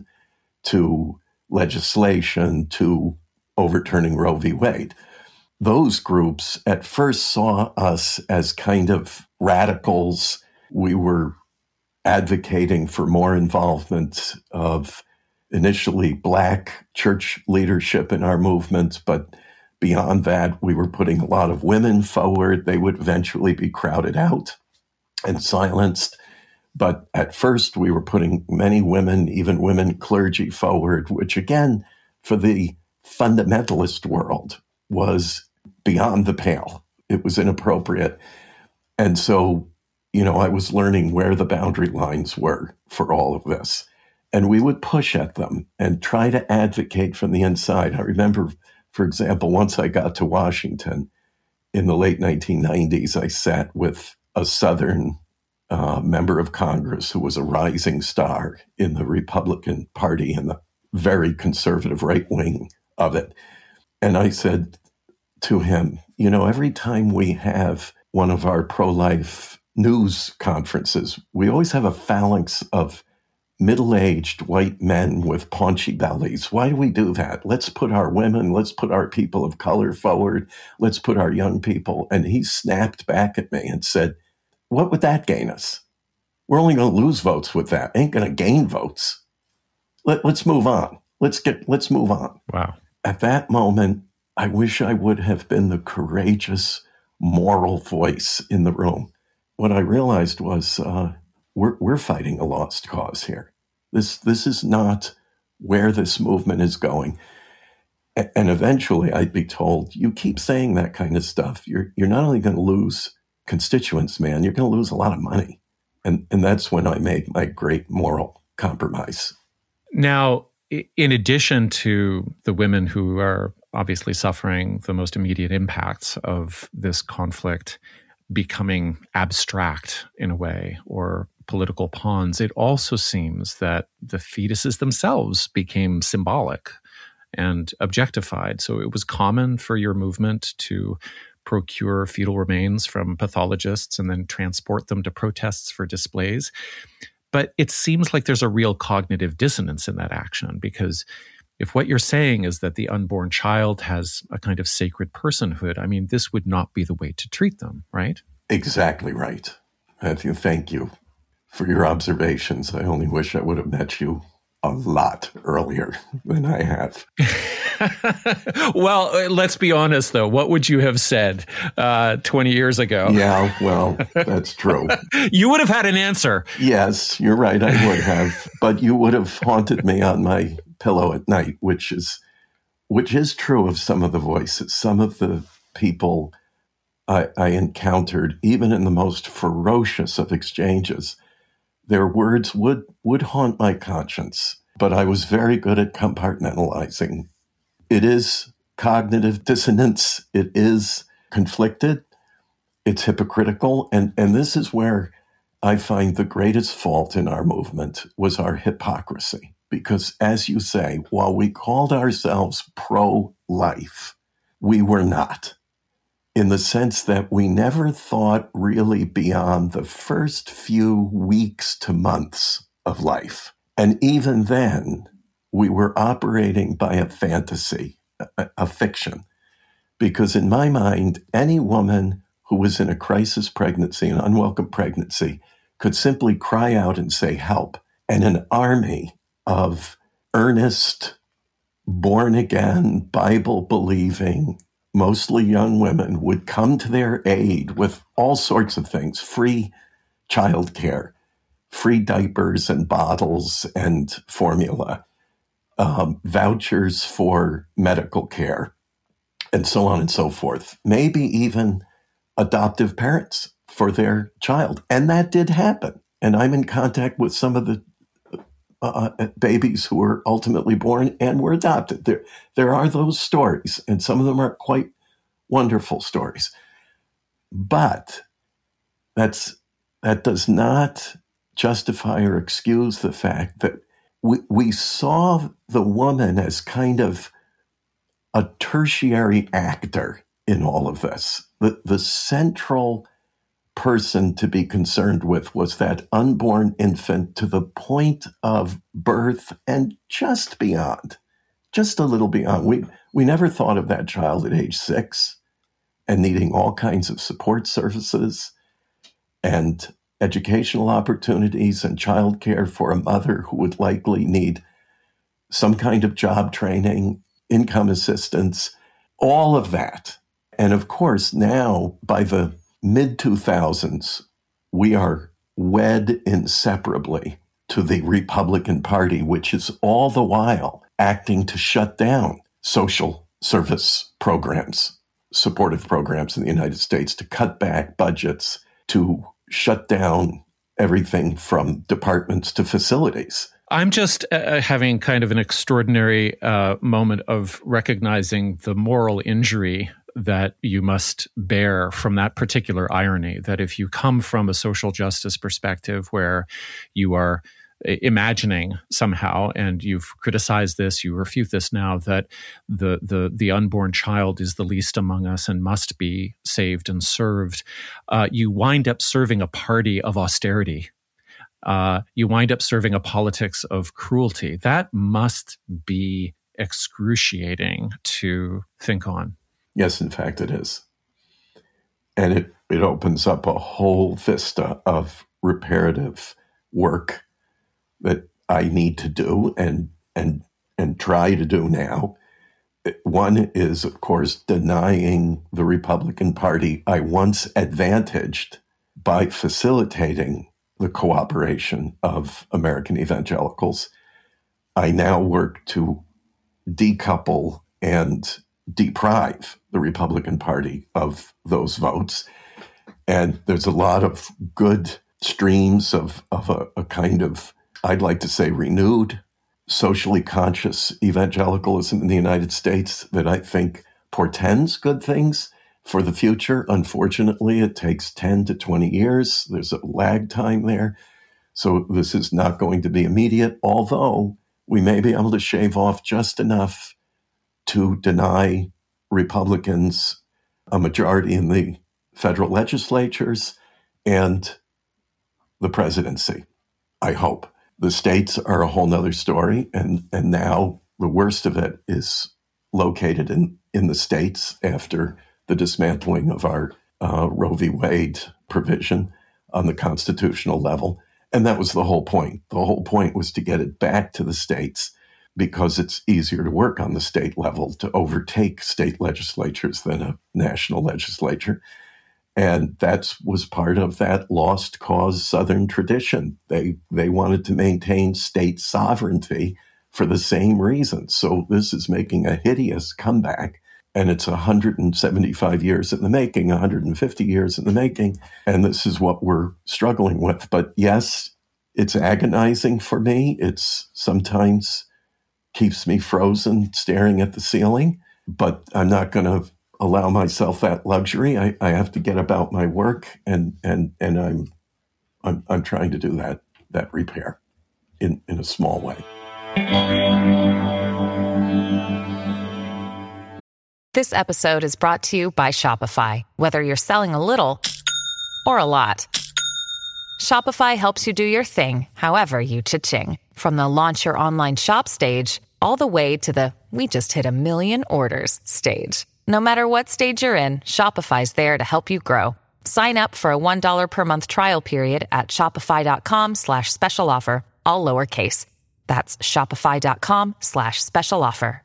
to legislation, to overturning Roe v. Wade. Those groups at first saw us as kind of radicals. We were advocating for more involvement of initially Black church leadership in our movement, but beyond that, we were putting a lot of women forward. They would eventually be crowded out and silenced. But at first, we were putting many women, even women clergy, forward, which again, for the fundamentalist world, was beyond the pale. It was inappropriate. And so, I was learning where the boundary lines were for all of this. And we would push at them and try to advocate from the inside. I remember, for example, once I got to Washington in the late 1990s, I sat with a Southern member of Congress who was a rising star in the Republican Party and the very conservative right wing of it. And I said to him, every time we have one of our pro-life news conferences, we always have a phalanx of middle-aged white men with paunchy bellies. Why do we do that? Let's put our women, let's put our people of color forward, let's put our young people. And he snapped back at me and said, what would that gain us? We're only going to lose votes with that. Ain't going to gain votes. Let's move on. Let's move on. Wow. At that moment, I wish I would have been the courageous, moral voice in the room. What I realized was we're fighting a lost cause here. This is not where this movement is going. And eventually I'd be told, you keep saying that kind of stuff, you're not only going to lose constituents, man, you're going to lose a lot of money. And that's when I made my great moral compromise. Now, in addition to the women who are obviously suffering the most immediate impacts of this conflict becoming abstract in a way, or political pawns, it also seems that the fetuses themselves became symbolic and objectified. So it was common for your movement to procure fetal remains from pathologists and then transport them to protests for displays. But it seems like there's a real cognitive dissonance in that action, because if what you're saying is that the unborn child has a kind of sacred personhood, I mean, this would not be the way to treat them, right? Exactly right. Matthew, thank you for your observations. I only wish I would have met you a lot earlier than I have. Well, let's be honest, though. What would you have said 20 years ago? Yeah, well, that's true. You would have had an answer. Yes, you're right. I would have. But you would have haunted me on my pillow at night, which is true of some of the voices. Some of the people I encountered, even in the most ferocious of exchanges, their words would haunt my conscience. But I was very good at compartmentalizing. It is cognitive dissonance. It is conflicted. It's hypocritical. And this is where I find the greatest fault in our movement was our hypocrisy. Because as you say, while we called ourselves pro-life, we were not. In the sense that we never thought really beyond the first few weeks to months of life. And even then, we were operating by a fantasy, a fiction. Because in my mind, any woman who was in a crisis pregnancy, an unwelcome pregnancy, could simply cry out and say, help. And an army of earnest, born-again, Bible-believing, mostly young women would come to their aid with all sorts of things: free childcare, free diapers and bottles and formula, vouchers for medical care, and so on and so forth. Maybe even adoptive parents for their child. And that did happen. And I'm in contact with some of the babies who were ultimately born and were adopted. There are those stories, and some of them are quite wonderful stories. But that does not justify or excuse the fact that we saw the woman as kind of a tertiary actor in all of this. the central person to be concerned with was that unborn infant to the point of birth and just beyond, just a little beyond. We never thought of that child at age 6 and needing all kinds of support services and educational opportunities and childcare for a mother who would likely need some kind of job training, income assistance, all of that. And of course, now by the mid-2000s, we are wed inseparably to the Republican Party, which is all the while acting to shut down social service programs, supportive programs in the United States, to cut back budgets, to shut down everything from departments to facilities. I'm just having kind of an extraordinary moment of recognizing the moral injury that you must bear from that particular irony, that if you come from a social justice perspective where you are imagining somehow, and you've criticized this, you refute this now, that the unborn child is the least among us and must be saved and served, you wind up serving a party of austerity. You wind up serving a politics of cruelty. That must be excruciating to think on. Yes, in fact, it is. And it opens up a whole vista of reparative work that I need to do and try to do now. One is, of course, denying the Republican Party I once advantaged by facilitating the cooperation of American evangelicals. I now work to decouple and deprive the Republican Party of those votes. And there's a lot of good streams of a kind of, I'd like to say, renewed, socially conscious evangelicalism in the United States that I think portends good things for the future. Unfortunately, it takes 10 to 20 years. There's a lag time there. So this is not going to be immediate, although we may be able to shave off just enough to deny Republicans a majority in the federal legislatures and the presidency, I hope. The states are a whole nother story, and now the worst of it is located in the states after the dismantling of our Roe v. Wade provision on the constitutional level. And that was the whole point. The whole point was to get it back to the states because it's easier to work on the state level to overtake state legislatures than a national legislature. And that was part of that lost cause Southern tradition. They wanted to maintain state sovereignty for the same reason. So this is making a hideous comeback. And it's 175 years in the making, 150 years in the making. And this is what we're struggling with. But yes, it's agonizing for me. It's sometimes keeps me frozen staring at the ceiling. But I'm not going to allow myself that luxury. I have to get about my work, and I'm trying to do that repair in a small way. This episode is brought to you by Shopify. Whether you're selling a little or a lot, Shopify helps you do your thing, however you cha-ching. From the launch your online shop stage, all the way to the we just hit 1 million orders stage. No matter what stage you're in, Shopify's there to help you grow. Sign up for a $1 per month trial period at shopify.com/special offer, all lowercase. That's shopify.com/special offer.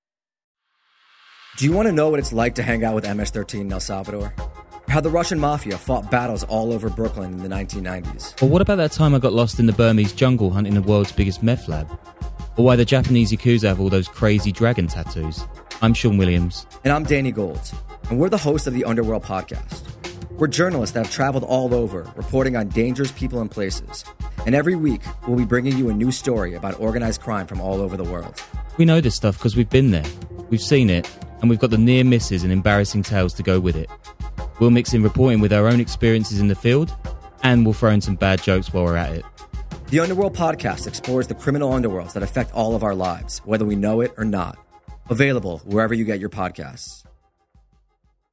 Do you want to know what it's like to hang out with MS-13 in El Salvador? How the Russian mafia fought battles all over Brooklyn in the 1990s? Or what about that time I got lost in the Burmese jungle hunting the world's biggest meth lab? Or why the Japanese Yakuza have all those crazy dragon tattoos? I'm Sean Williams. And I'm Danny Gold. And we're the hosts of the Underworld Podcast. We're journalists that have traveled all over, reporting on dangerous people and places. And every week, we'll be bringing you a new story about organized crime from all over the world. We know this stuff because we've been there. We've seen it, and we've got the near misses and embarrassing tales to go with it. We'll mix in reporting with our own experiences in the field, and we'll throw in some bad jokes while we're at it. The Underworld Podcast explores the criminal underworlds that affect all of our lives, whether we know it or not. Available wherever you get your podcasts.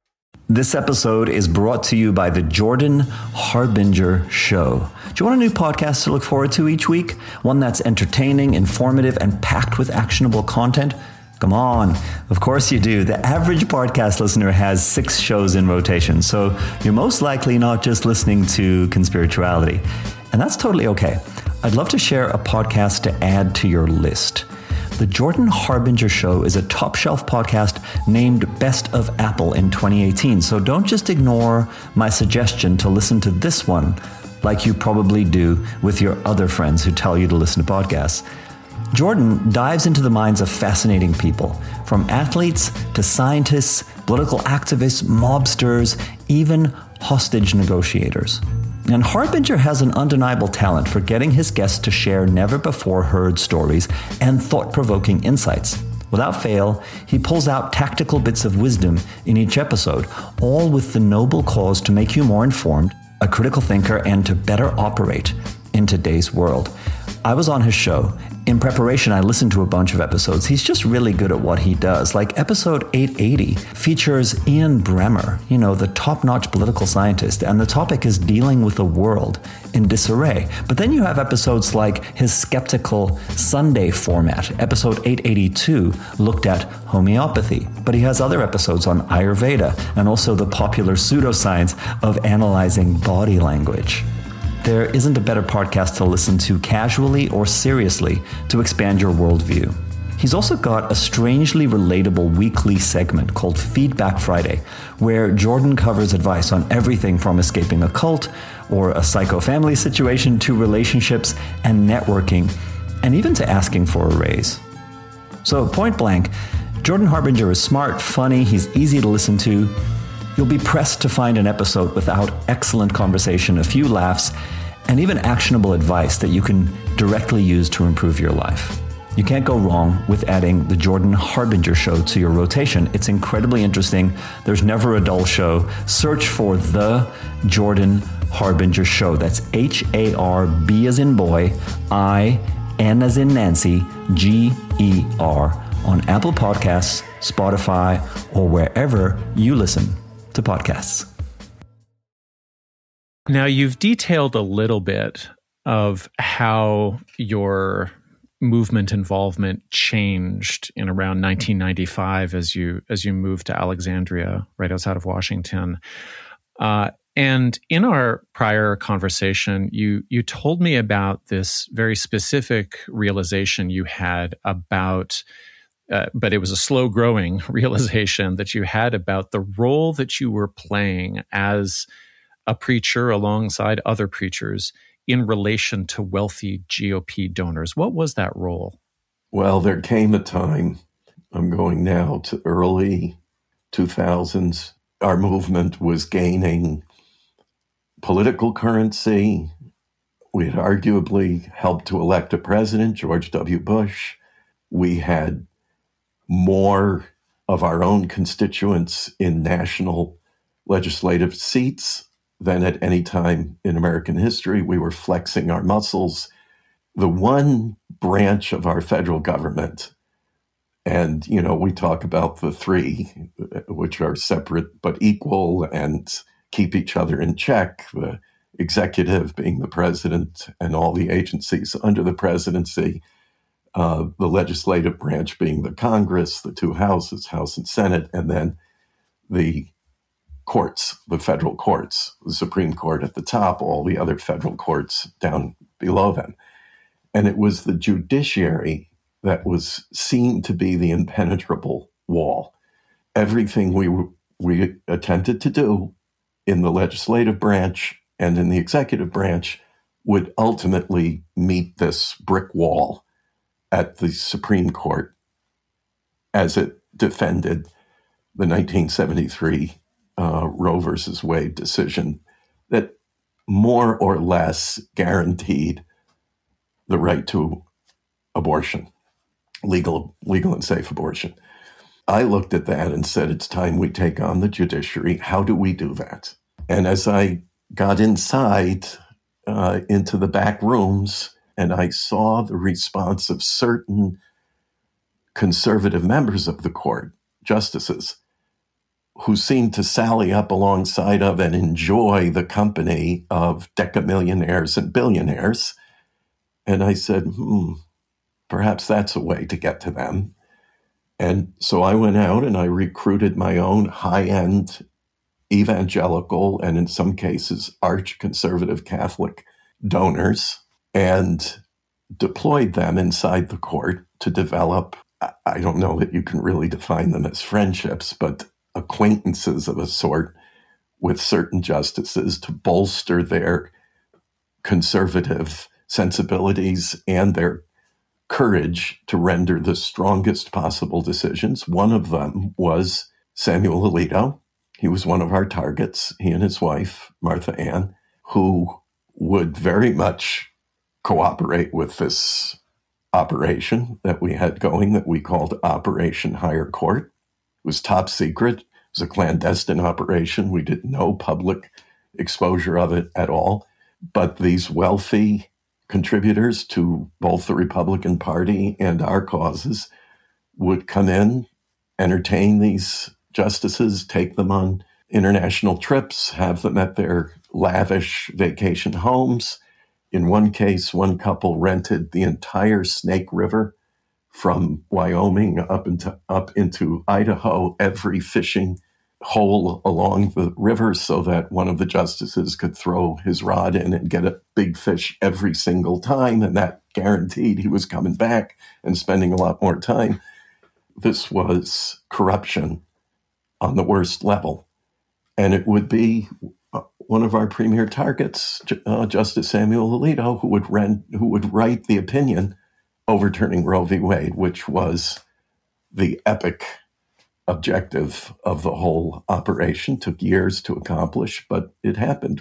This episode is brought to you by the Jordan Harbinger Show. Do you want a new podcast to look forward to each week? One that's entertaining, informative, and packed with actionable content? Come on. Of course you do. The average podcast listener has 6 shows in rotation, so you're most likely not just listening to Conspirituality. And that's totally okay. I'd love to share a podcast to add to your list. The Jordan Harbinger Show is a top-shelf podcast named Best of Apple in 2018, so don't just ignore my suggestion to listen to this one like you probably do with your other friends who tell you to listen to podcasts. Jordan dives into the minds of fascinating people, from athletes to scientists, political activists, mobsters, even hostage negotiators. And Harbinger has an undeniable talent for getting his guests to share never-before-heard stories and thought-provoking insights. Without fail, he pulls out tactical bits of wisdom in each episode, all with the noble cause to make you more informed, a critical thinker, and to better operate in today's world. I was on his show. In preparation, I listened to a bunch of episodes. He's just really good at what he does. Like episode 880 features Ian Bremmer, the top-notch political scientist, and the topic is dealing with a world in disarray. But then you have episodes like his skeptical Sunday format. Episode 882 looked at homeopathy, but he has other episodes on Ayurveda and also the popular pseudoscience of analyzing body language. There isn't a better podcast to listen to casually or seriously to expand your worldview. He's also got a strangely relatable weekly segment called Feedback Friday, where Jordan covers advice on everything from escaping a cult or a psycho family situation to relationships and networking, and even to asking for a raise. So point blank, Jordan Harbinger is smart, funny, he's easy to listen to. You'll be pressed to find an episode without excellent conversation, a few laughs, and even actionable advice that you can directly use to improve your life. You can't go wrong with adding the Jordan Harbinger Show to your rotation. It's incredibly interesting. There's never a dull show. Search for The Jordan Harbinger Show. That's HARB as in boy, IN as in Nancy, GER on Apple Podcasts, Spotify, or wherever you listen to podcasts. Now, you've detailed a little bit of how your movement involvement changed in around 1995 as you moved to Alexandria, right outside of Washington. And in our prior conversation, you told me about this very specific realization you had about but it was a slow-growing realization that you had about the role that you were playing as a preacher alongside other preachers in relation to wealthy GOP donors. What was that role? Well, there came a time, I'm going now to early 2000s, our movement was gaining political currency. We had arguably helped to elect a president, George W. Bush. We had more of our own constituents in national legislative seats than at any time in American history. We were flexing our muscles. The one branch of our federal government, and, we talk about the three, which are separate but equal and keep each other in check, the executive being the president and all the agencies under the presidency, the legislative branch being the Congress, the two houses, House and Senate, and then the courts, the federal courts, the Supreme Court at the top, all the other federal courts down below them. And it was the judiciary that was seen to be the impenetrable wall. Everything we attempted to do in the legislative branch and in the executive branch would ultimately meet this brick wall at the Supreme Court as it defended the 1973 Roe versus Wade decision that more or less guaranteed the right to abortion, legal and safe abortion. I looked at that and said, it's time we take on the judiciary. How do we do that? And as I got inside into the back rooms, and I saw the response of certain conservative members of the court, justices, who seemed to sally up alongside of and enjoy the company of decamillionaires and billionaires. And I said, perhaps that's a way to get to them. And so I went out and I recruited my own high-end evangelical and in some cases arch-conservative Catholic donors and deployed them inside the court to develop, I don't know that you can really define them as friendships, but acquaintances of a sort with certain justices to bolster their conservative sensibilities and their courage to render the strongest possible decisions. One of them was Samuel Alito. He was one of our targets, he and his wife, Martha Ann, who would very much cooperate with this operation that we had going that we called Operation Higher Court. It was top secret. It was a clandestine operation. We did no public exposure of it at all. But these wealthy contributors to both the Republican Party and our causes would come in, entertain these justices, take them on international trips, have them at their lavish vacation homes. In one case, one couple rented the entire Snake River from Wyoming up into Idaho, every fishing hole along the river so that one of the justices could throw his rod in and get a big fish every single time. And that guaranteed he was coming back and spending a lot more time. This was corruption on the worst level. And it would be one of our premier targets, Justice Samuel Alito, who would write the opinion overturning Roe v. Wade, which was the epic objective of the whole operation. Took years to accomplish, but it happened.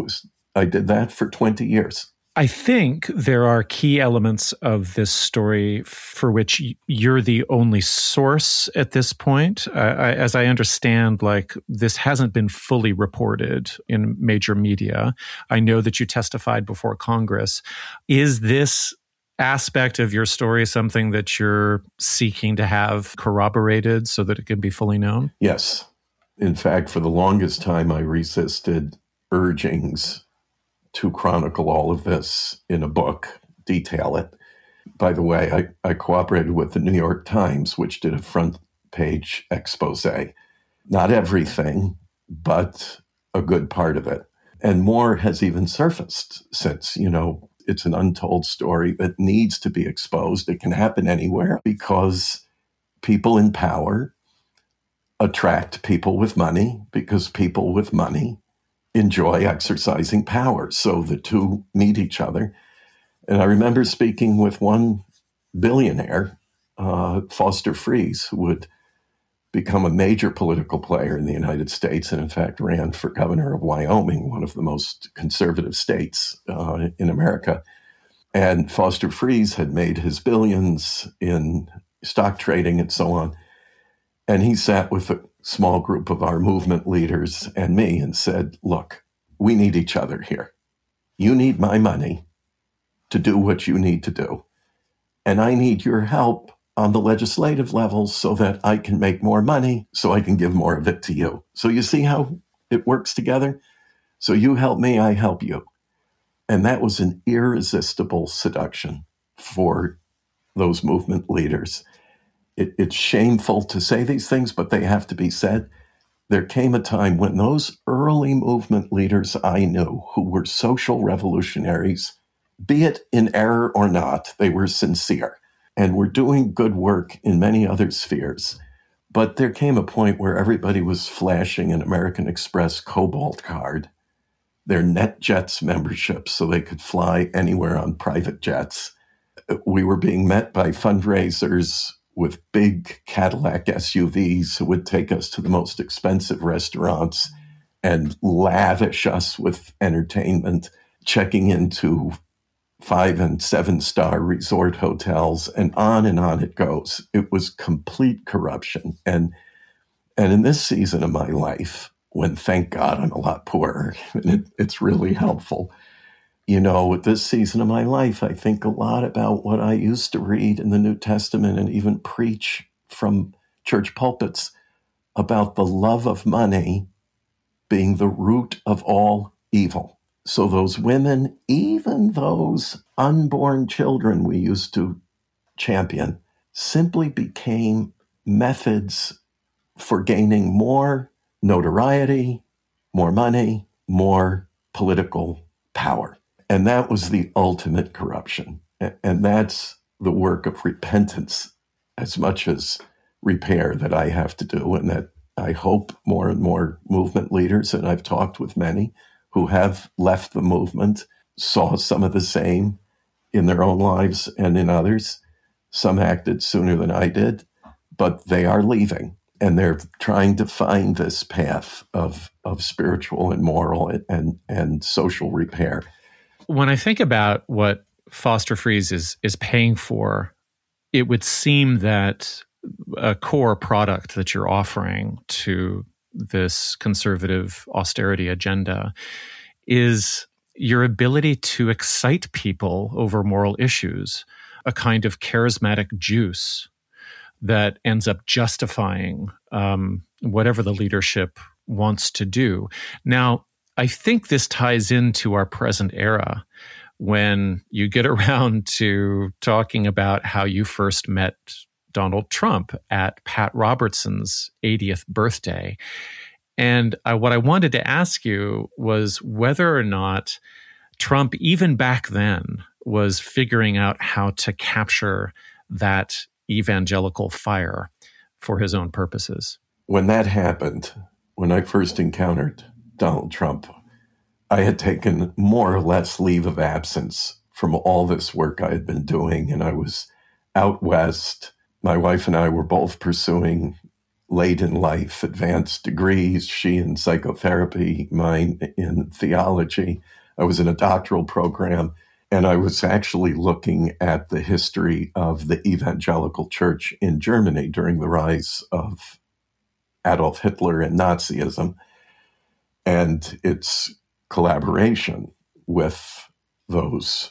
I did that for 20 years. I think there are key elements of this story for which you're the only source at this point. As I understand, this hasn't been fully reported in major media. I know that you testified before Congress. Is this aspect of your story something that you're seeking to have corroborated so that it can be fully known? Yes. In fact, for the longest time, I resisted urgings to chronicle all of this in a book, detail it. By the way, I cooperated with the New York Times, which did a front page expose. Not everything, but a good part of it. And more has even surfaced since, it's an untold story that needs to be exposed. It can happen anywhere because people in power attract people with money because people with money enjoy exercising power. So the two meet each other. And I remember speaking with one billionaire, Foster Friess, who would become a major political player in the United States and in fact ran for governor of Wyoming, one of the most conservative states in America. And Foster Friess had made his billions in stock trading and so on. And he sat with a small group of our movement leaders and me and said, look, we need each other here. You need my money to do what you need to do. And I need your help on the legislative level so that I can make more money, so I can give more of it to you. So you see how it works together? So you help me, I help you. And that was an irresistible seduction for those movement leaders. It's shameful to say these things, but they have to be said. There came a time when those early movement leaders I knew who were social revolutionaries, be it in error or not, they were sincere and were doing good work in many other spheres. But there came a point where everybody was flashing an American Express Cobalt card, their NetJets memberships so they could fly anywhere on private jets. We were being met by fundraisers with big Cadillac SUVs who would take us to the most expensive restaurants and lavish us with entertainment, checking into 5- and 7-star resort hotels, and on it goes. It was complete corruption. And in this season of my life, when thank God I'm a lot poorer, and it's really helpful, with this season of my life, I think a lot about what I used to read in the New Testament and even preach from church pulpits about the love of money being the root of all evil. So those women, even those unborn children we used to champion, simply became methods for gaining more notoriety, more money, more political power. And that was the ultimate corruption. And that's the work of repentance as much as repair that I have to do, and that I hope more and more movement leaders, and I've talked with many who have left the movement, saw some of the same in their own lives and in others. Some acted sooner than I did, but they are leaving, and they're trying to find this path of spiritual and moral and social repair. When I think about what Foster Friess is paying for, it would seem that a core product that you're offering to this conservative austerity agenda is your ability to excite people over moral issues, a kind of charismatic juice that ends up justifying whatever the leadership wants to do. Now, I think this ties into our present era when you get around to talking about how you first met Donald Trump at Pat Robertson's 80th birthday. And what I wanted to ask you was whether or not Trump, even back then, was figuring out how to capture that evangelical fire for his own purposes. When that happened, when I first encountered Donald Trump, I had taken more or less leave of absence from all this work I had been doing, and I was out west. My wife and I were both pursuing late in life advanced degrees, she in psychotherapy, mine in theology. I was in a doctoral program, and I was actually looking at the history of the evangelical church in Germany during the rise of Adolf Hitler and Nazism, and its collaboration with those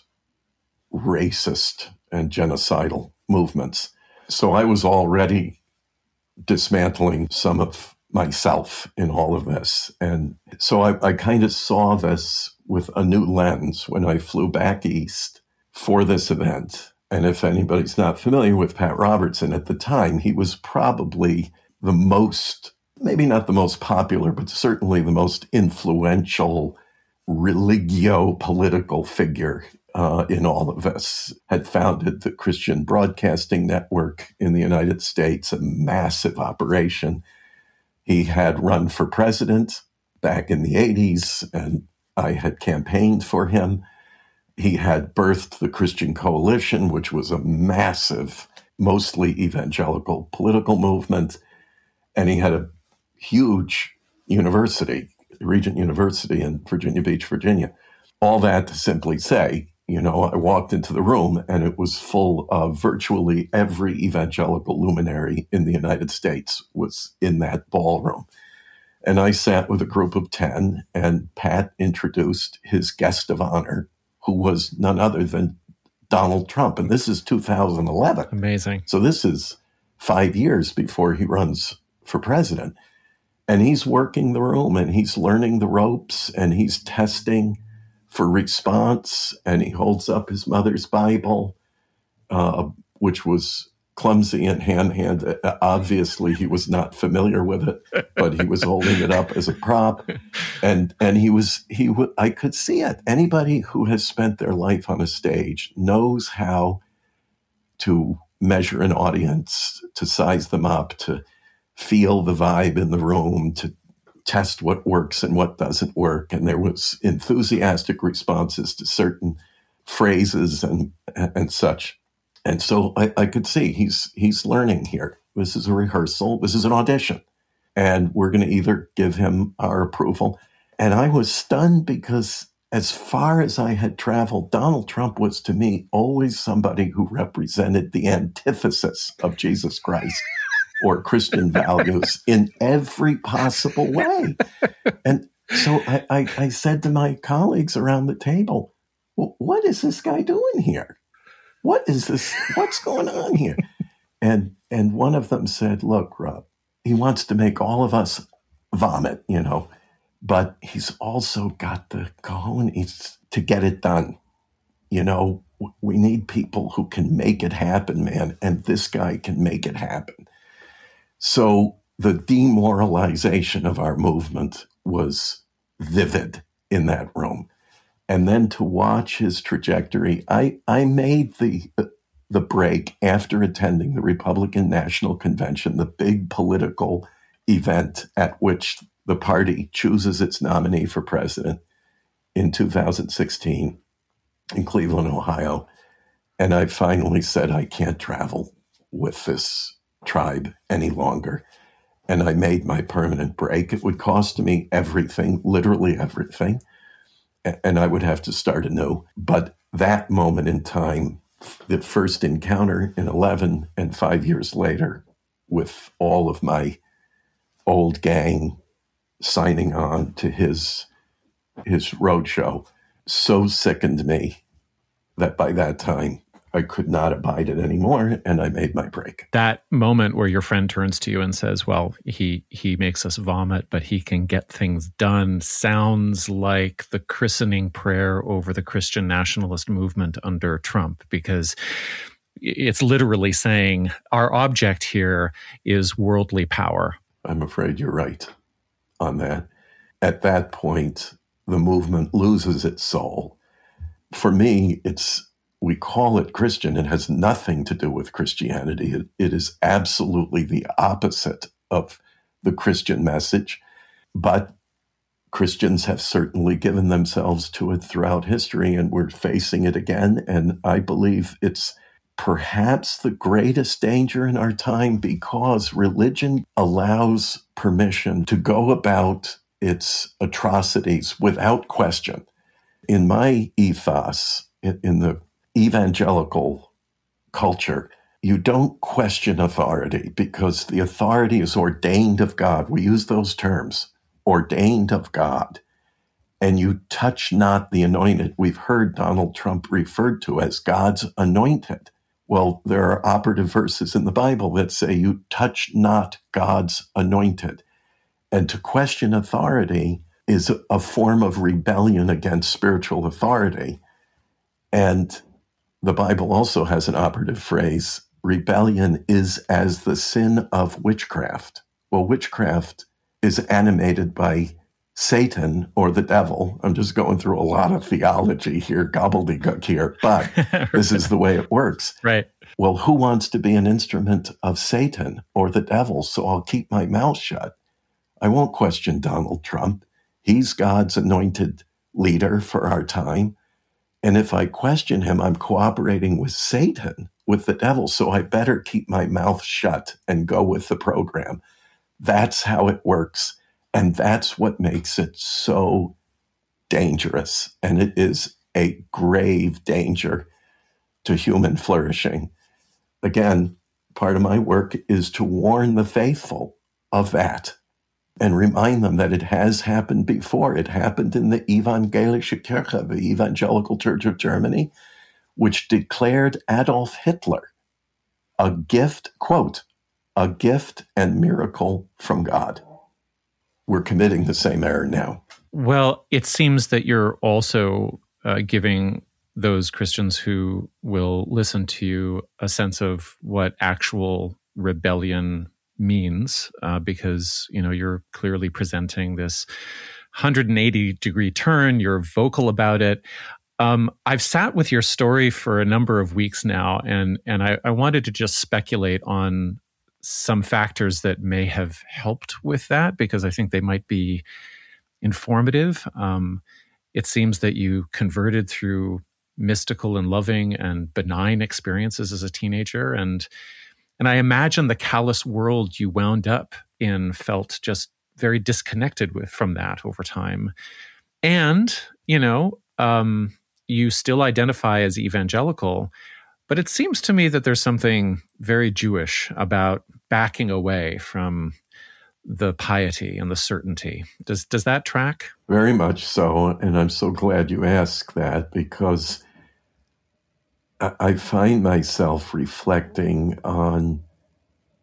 racist and genocidal movements. So I was already dismantling some of myself in all of this. And so I kind of saw this with a new lens when I flew back east for this event. And if anybody's not familiar with Pat Robertson at the time, he was probably the most, maybe not the most popular, but certainly the most influential religio-political figure in all of this. Had founded the Christian Broadcasting Network in the United States, a massive operation. He had run for president back in the 80s, and I had campaigned for him. He had birthed the Christian Coalition, which was a massive, mostly evangelical political movement. And he had a huge university, Regent University in Virginia Beach, Virginia. All that to simply say, I walked into the room and it was full of virtually every evangelical luminary in the United States was in that ballroom. And I sat with a group of 10, and Pat introduced his guest of honor, who was none other than Donald Trump. And this is 2011. Amazing. So this is 5 years before he runs for president. And he's working the room, and he's learning the ropes, and he's testing for response. And he holds up his mother's Bible, which was clumsy and hand. Obviously, he was not familiar with it, but he was holding it up as a prop. And I could see it. Anybody who has spent their life on a stage knows how to measure an audience, to size them up, to feel the vibe in the room, to test what works and what doesn't work. And there was enthusiastic responses to certain phrases and such. And so I could see he's learning here. This is a rehearsal. This is an audition. And we're going to either give him our approval. And I was stunned because as far as I had traveled, Donald Trump was to me always somebody who represented the antithesis of Jesus Christ or Christian values in every possible way. And so I said to my colleagues around the table, well, what is this guy doing here? What is this? What's going on here? And one of them said, look, Rob, he wants to make all of us vomit, but he's also got the cojones to get it done. We need people who can make it happen, man, and this guy can make it happen. So the demoralization of our movement was vivid in that room. And then to watch his trajectory, I made the break after attending the Republican National Convention, the big political event at which the party chooses its nominee for president in 2016 in Cleveland, Ohio. And I finally said, I can't travel with this tribe any longer. And I made my permanent break. It would cost me everything, literally everything. And I would have to start anew. But that moment in time, the first encounter in 11 and 5 years later, with all of my old gang signing on to his roadshow, so sickened me that by that time I could not abide it anymore, and I made my break. That moment where your friend turns to you and says, well, he makes us vomit, but he can get things done, sounds like the christening prayer over the Christian nationalist movement under Trump, because it's literally saying our object here is worldly power. I'm afraid you're right on that. At that point, the movement loses its soul. For me, we call it Christian. It has nothing to do with Christianity. It is absolutely the opposite of the Christian message. But Christians have certainly given themselves to it throughout history, and we're facing it again. And I believe it's perhaps the greatest danger in our time, because religion allows permission to go about its atrocities without question. In my ethos, in the evangelical culture, you don't question authority because the authority is ordained of God. We use those terms, ordained of God. And you touch not the anointed. We've heard Donald Trump referred to as God's anointed. Well, there are operative verses in the Bible that say you touch not God's anointed. And to question authority is a form of rebellion against spiritual authority. And the Bible also has an operative phrase, rebellion is as the sin of witchcraft. Well, witchcraft is animated by Satan or the devil. I'm just going through a lot of theology here, gobbledygook here, but this is the way it works. Right. Well, who wants to be an instrument of Satan or the devil? So I'll keep my mouth shut. I won't question Donald Trump. He's God's anointed leader for our time. And if I question him, I'm cooperating with Satan, with the devil. So I better keep my mouth shut and go with the program. That's how it works. And that's what makes it so dangerous. And it is a grave danger to human flourishing. Again, part of my work is to warn the faithful of that and remind them that it has happened before. It happened in the Evangelische Kirche, the Evangelical Church of Germany, which declared Adolf Hitler a gift, quote, a gift and miracle from God. We're committing the same error now. Well, it seems that you're also giving those Christians who will listen to you a sense of what actual rebellion means, because you're clearly presenting this 180-degree turn. You're vocal about it. I've sat with your story for a number of weeks now, and I wanted to just speculate on some factors that may have helped with that, because I think they might be informative. It seems that you converted through mystical and loving and benign experiences as a teenager, and I imagine the callous world you wound up in felt just very disconnected from that over time. And, you still identify as evangelical, but it seems to me that there's something very Jewish about backing away from the piety and the certainty. Does that track? Very much so. And I'm so glad you asked that, because I find myself reflecting on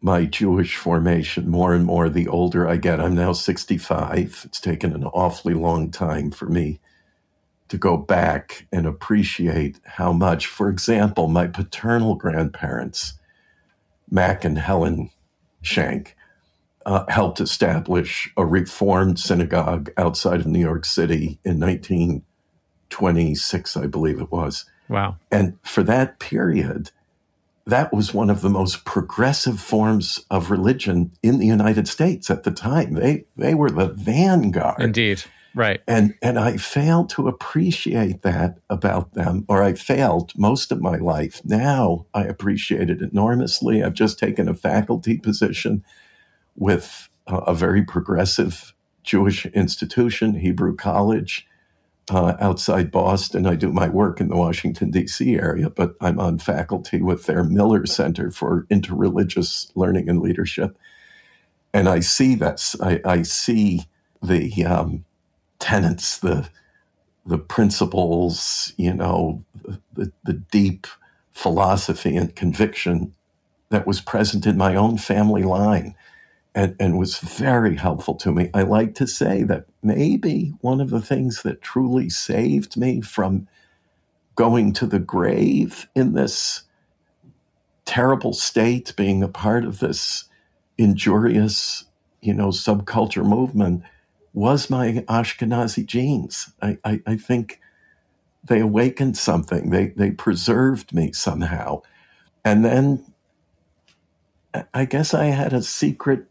my Jewish formation more and more the older I get. I'm now 65. It's taken an awfully long time for me to go back and appreciate how much, for example, my paternal grandparents, Mac and Helen Schenk, helped establish a Reformed synagogue outside of New York City in 1926, I believe it was. Wow. And for that period, that was one of the most progressive forms of religion in the United States at the time. They were the vanguard. Indeed. Right. And I failed to appreciate that about them, or I failed most of my life. Now I appreciate it enormously. I've just taken a faculty position with a very progressive Jewish institution, Hebrew College, outside Boston. I do my work in the Washington, D.C. area, but I'm on faculty with their Miller Center for Interreligious Learning and Leadership. And I see that. I see the tenets, the principles, the deep philosophy and conviction that was present in my own family line and was very helpful to me. I like to say that maybe one of the things that truly saved me from going to the grave in this terrible state, being a part of this injurious, subculture movement, was my Ashkenazi genes. I think they awakened something. They preserved me somehow. And then I guess I had a secret,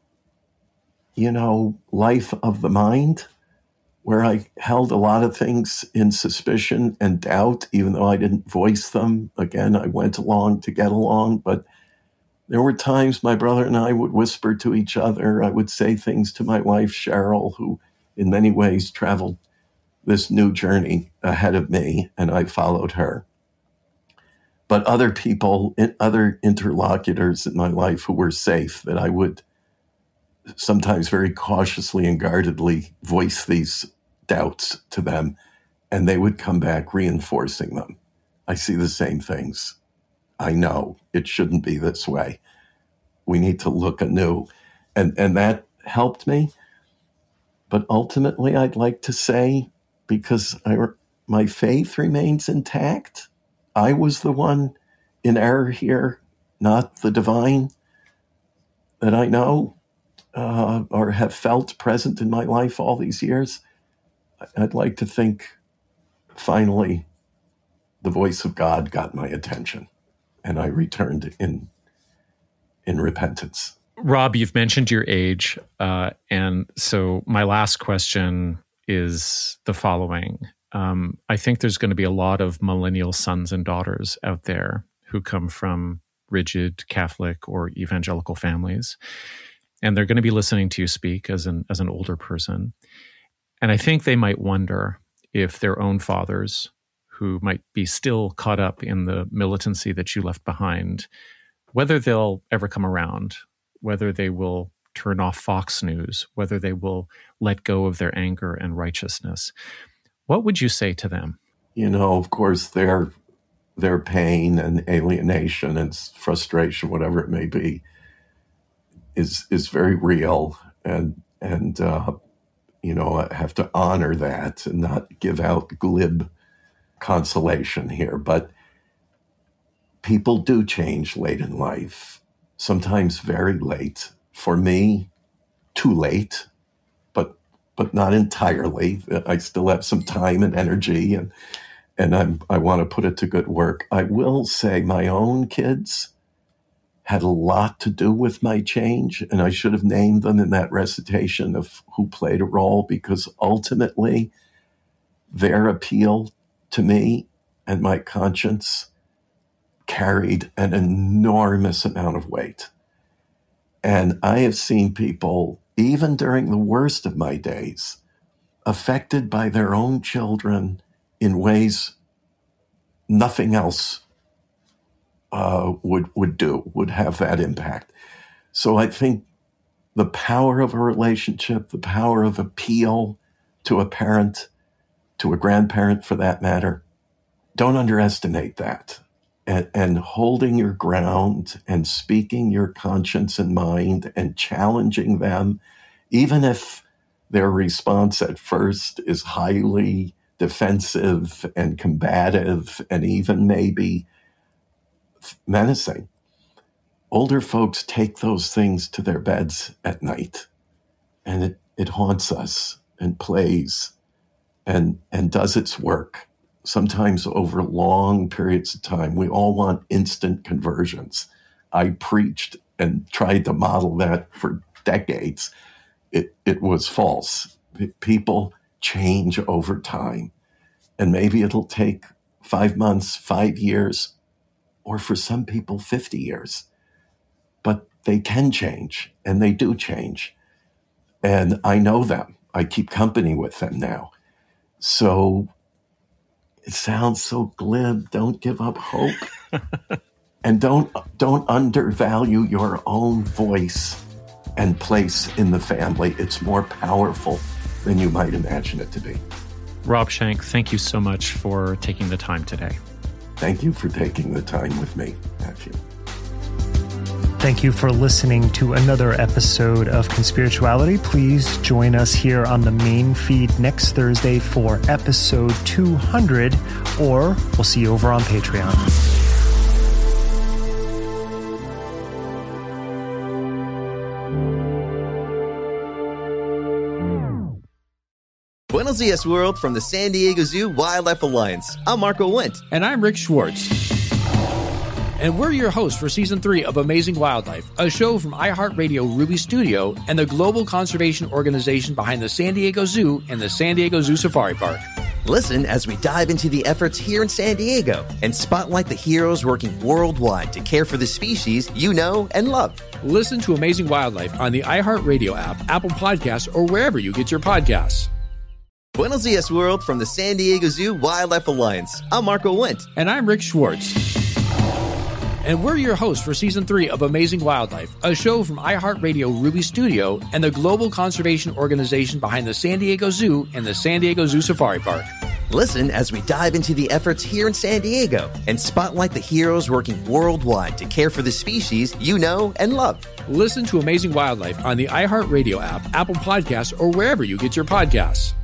life of the mind where I held a lot of things in suspicion and doubt, even though I didn't voice them. Again, I went along to get along, but there were times my brother and I would whisper to each other. I would say things to my wife, Cheryl, who in many ways traveled this new journey ahead of me, and I followed her. But other people, other interlocutors in my life who were safe, that I would sometimes very cautiously and guardedly voice these doubts to them, and they would come back reinforcing them. I see the same things. I know it shouldn't be this way. We need to look anew. And that helped me. But ultimately, I'd like to say, because my faith remains intact, I was the one in error here, not the divine that I know or have felt present in my life all these years. I'd like to think, finally, the voice of God got my attention, and I returned in repentance. Rob, you've mentioned your age, and so my last question is the following. I think there's going to be a lot of millennial sons and daughters out there who come from rigid Catholic or evangelical families, and they're going to be listening to you speak as an older person. And I think they might wonder if their own fathers, who might be still caught up in the militancy that you left behind, whether they'll ever come around, whether they will turn off Fox News, whether they will let go of their anger and righteousness. What would you say to them? Of course, their pain and alienation and frustration, whatever it may be, is very real. And I have to honor that and not give out glib consolation here. But people do change late in life, sometimes very late. For me, too late, but not entirely. I still have some time and energy, and I want to put it to good work. I will say my own kids had a lot to do with my change, and I should have named them in that recitation of who played a role, because ultimately their appeal to me and my conscience carried an enormous amount of weight. And I have seen people, even during the worst of my days, affected by their own children in ways nothing else would have that impact. So I think the power of a relationship, the power of appeal to a parent, to a grandparent for that matter, don't underestimate that. and holding your ground and speaking your conscience and mind and challenging them, even if their response at first is highly defensive and combative and even maybe menacing. Older folks take those things to their beds at night, and it haunts us and plays and does its work, sometimes over long periods of time. We all want instant conversions. I preached and tried to model that for decades. It was false. People change over time, and maybe it'll take 5 months, 5 years, or for some people 50 years. But they can change, and they do change. And I know them. I keep company with them now. So it sounds so glib. Don't give up hope. And don't undervalue your own voice and place in the family. It's more powerful than you might imagine it to be. Rob Schenk, thank you so much for taking the time today. Thank you for taking the time with me, Matthew. Thank you for listening to another episode of Conspirituality. Please join us here on the main feed next Thursday for episode 200, or we'll see you over on Patreon. Buenos dias, world, from the San Diego Zoo Wildlife Alliance. I'm Marco Wendt. And I'm Rick Schwartz. And we're your hosts for Season 3 of Amazing Wildlife, a show from iHeartRadio Ruby Studio and the global conservation organization behind the San Diego Zoo and the San Diego Zoo Safari Park. Listen as we dive into the efforts here in San Diego and spotlight the heroes working worldwide to care for the species you know and love. Listen to Amazing Wildlife on the iHeartRadio app, Apple Podcasts, or wherever you get your podcasts. Buenos dias, world, from the San Diego Zoo Wildlife Alliance. I'm Marco Wendt. And I'm Rick Schwartz. And we're your hosts for Season 3 of Amazing Wildlife, a show from iHeartRadio Ruby Studio and the global conservation organization behind the San Diego Zoo and the San Diego Zoo Safari Park. Listen as we dive into the efforts here in San Diego and spotlight the heroes working worldwide to care for the species you know and love. Listen to Amazing Wildlife on the iHeartRadio app, Apple Podcasts, or wherever you get your podcasts.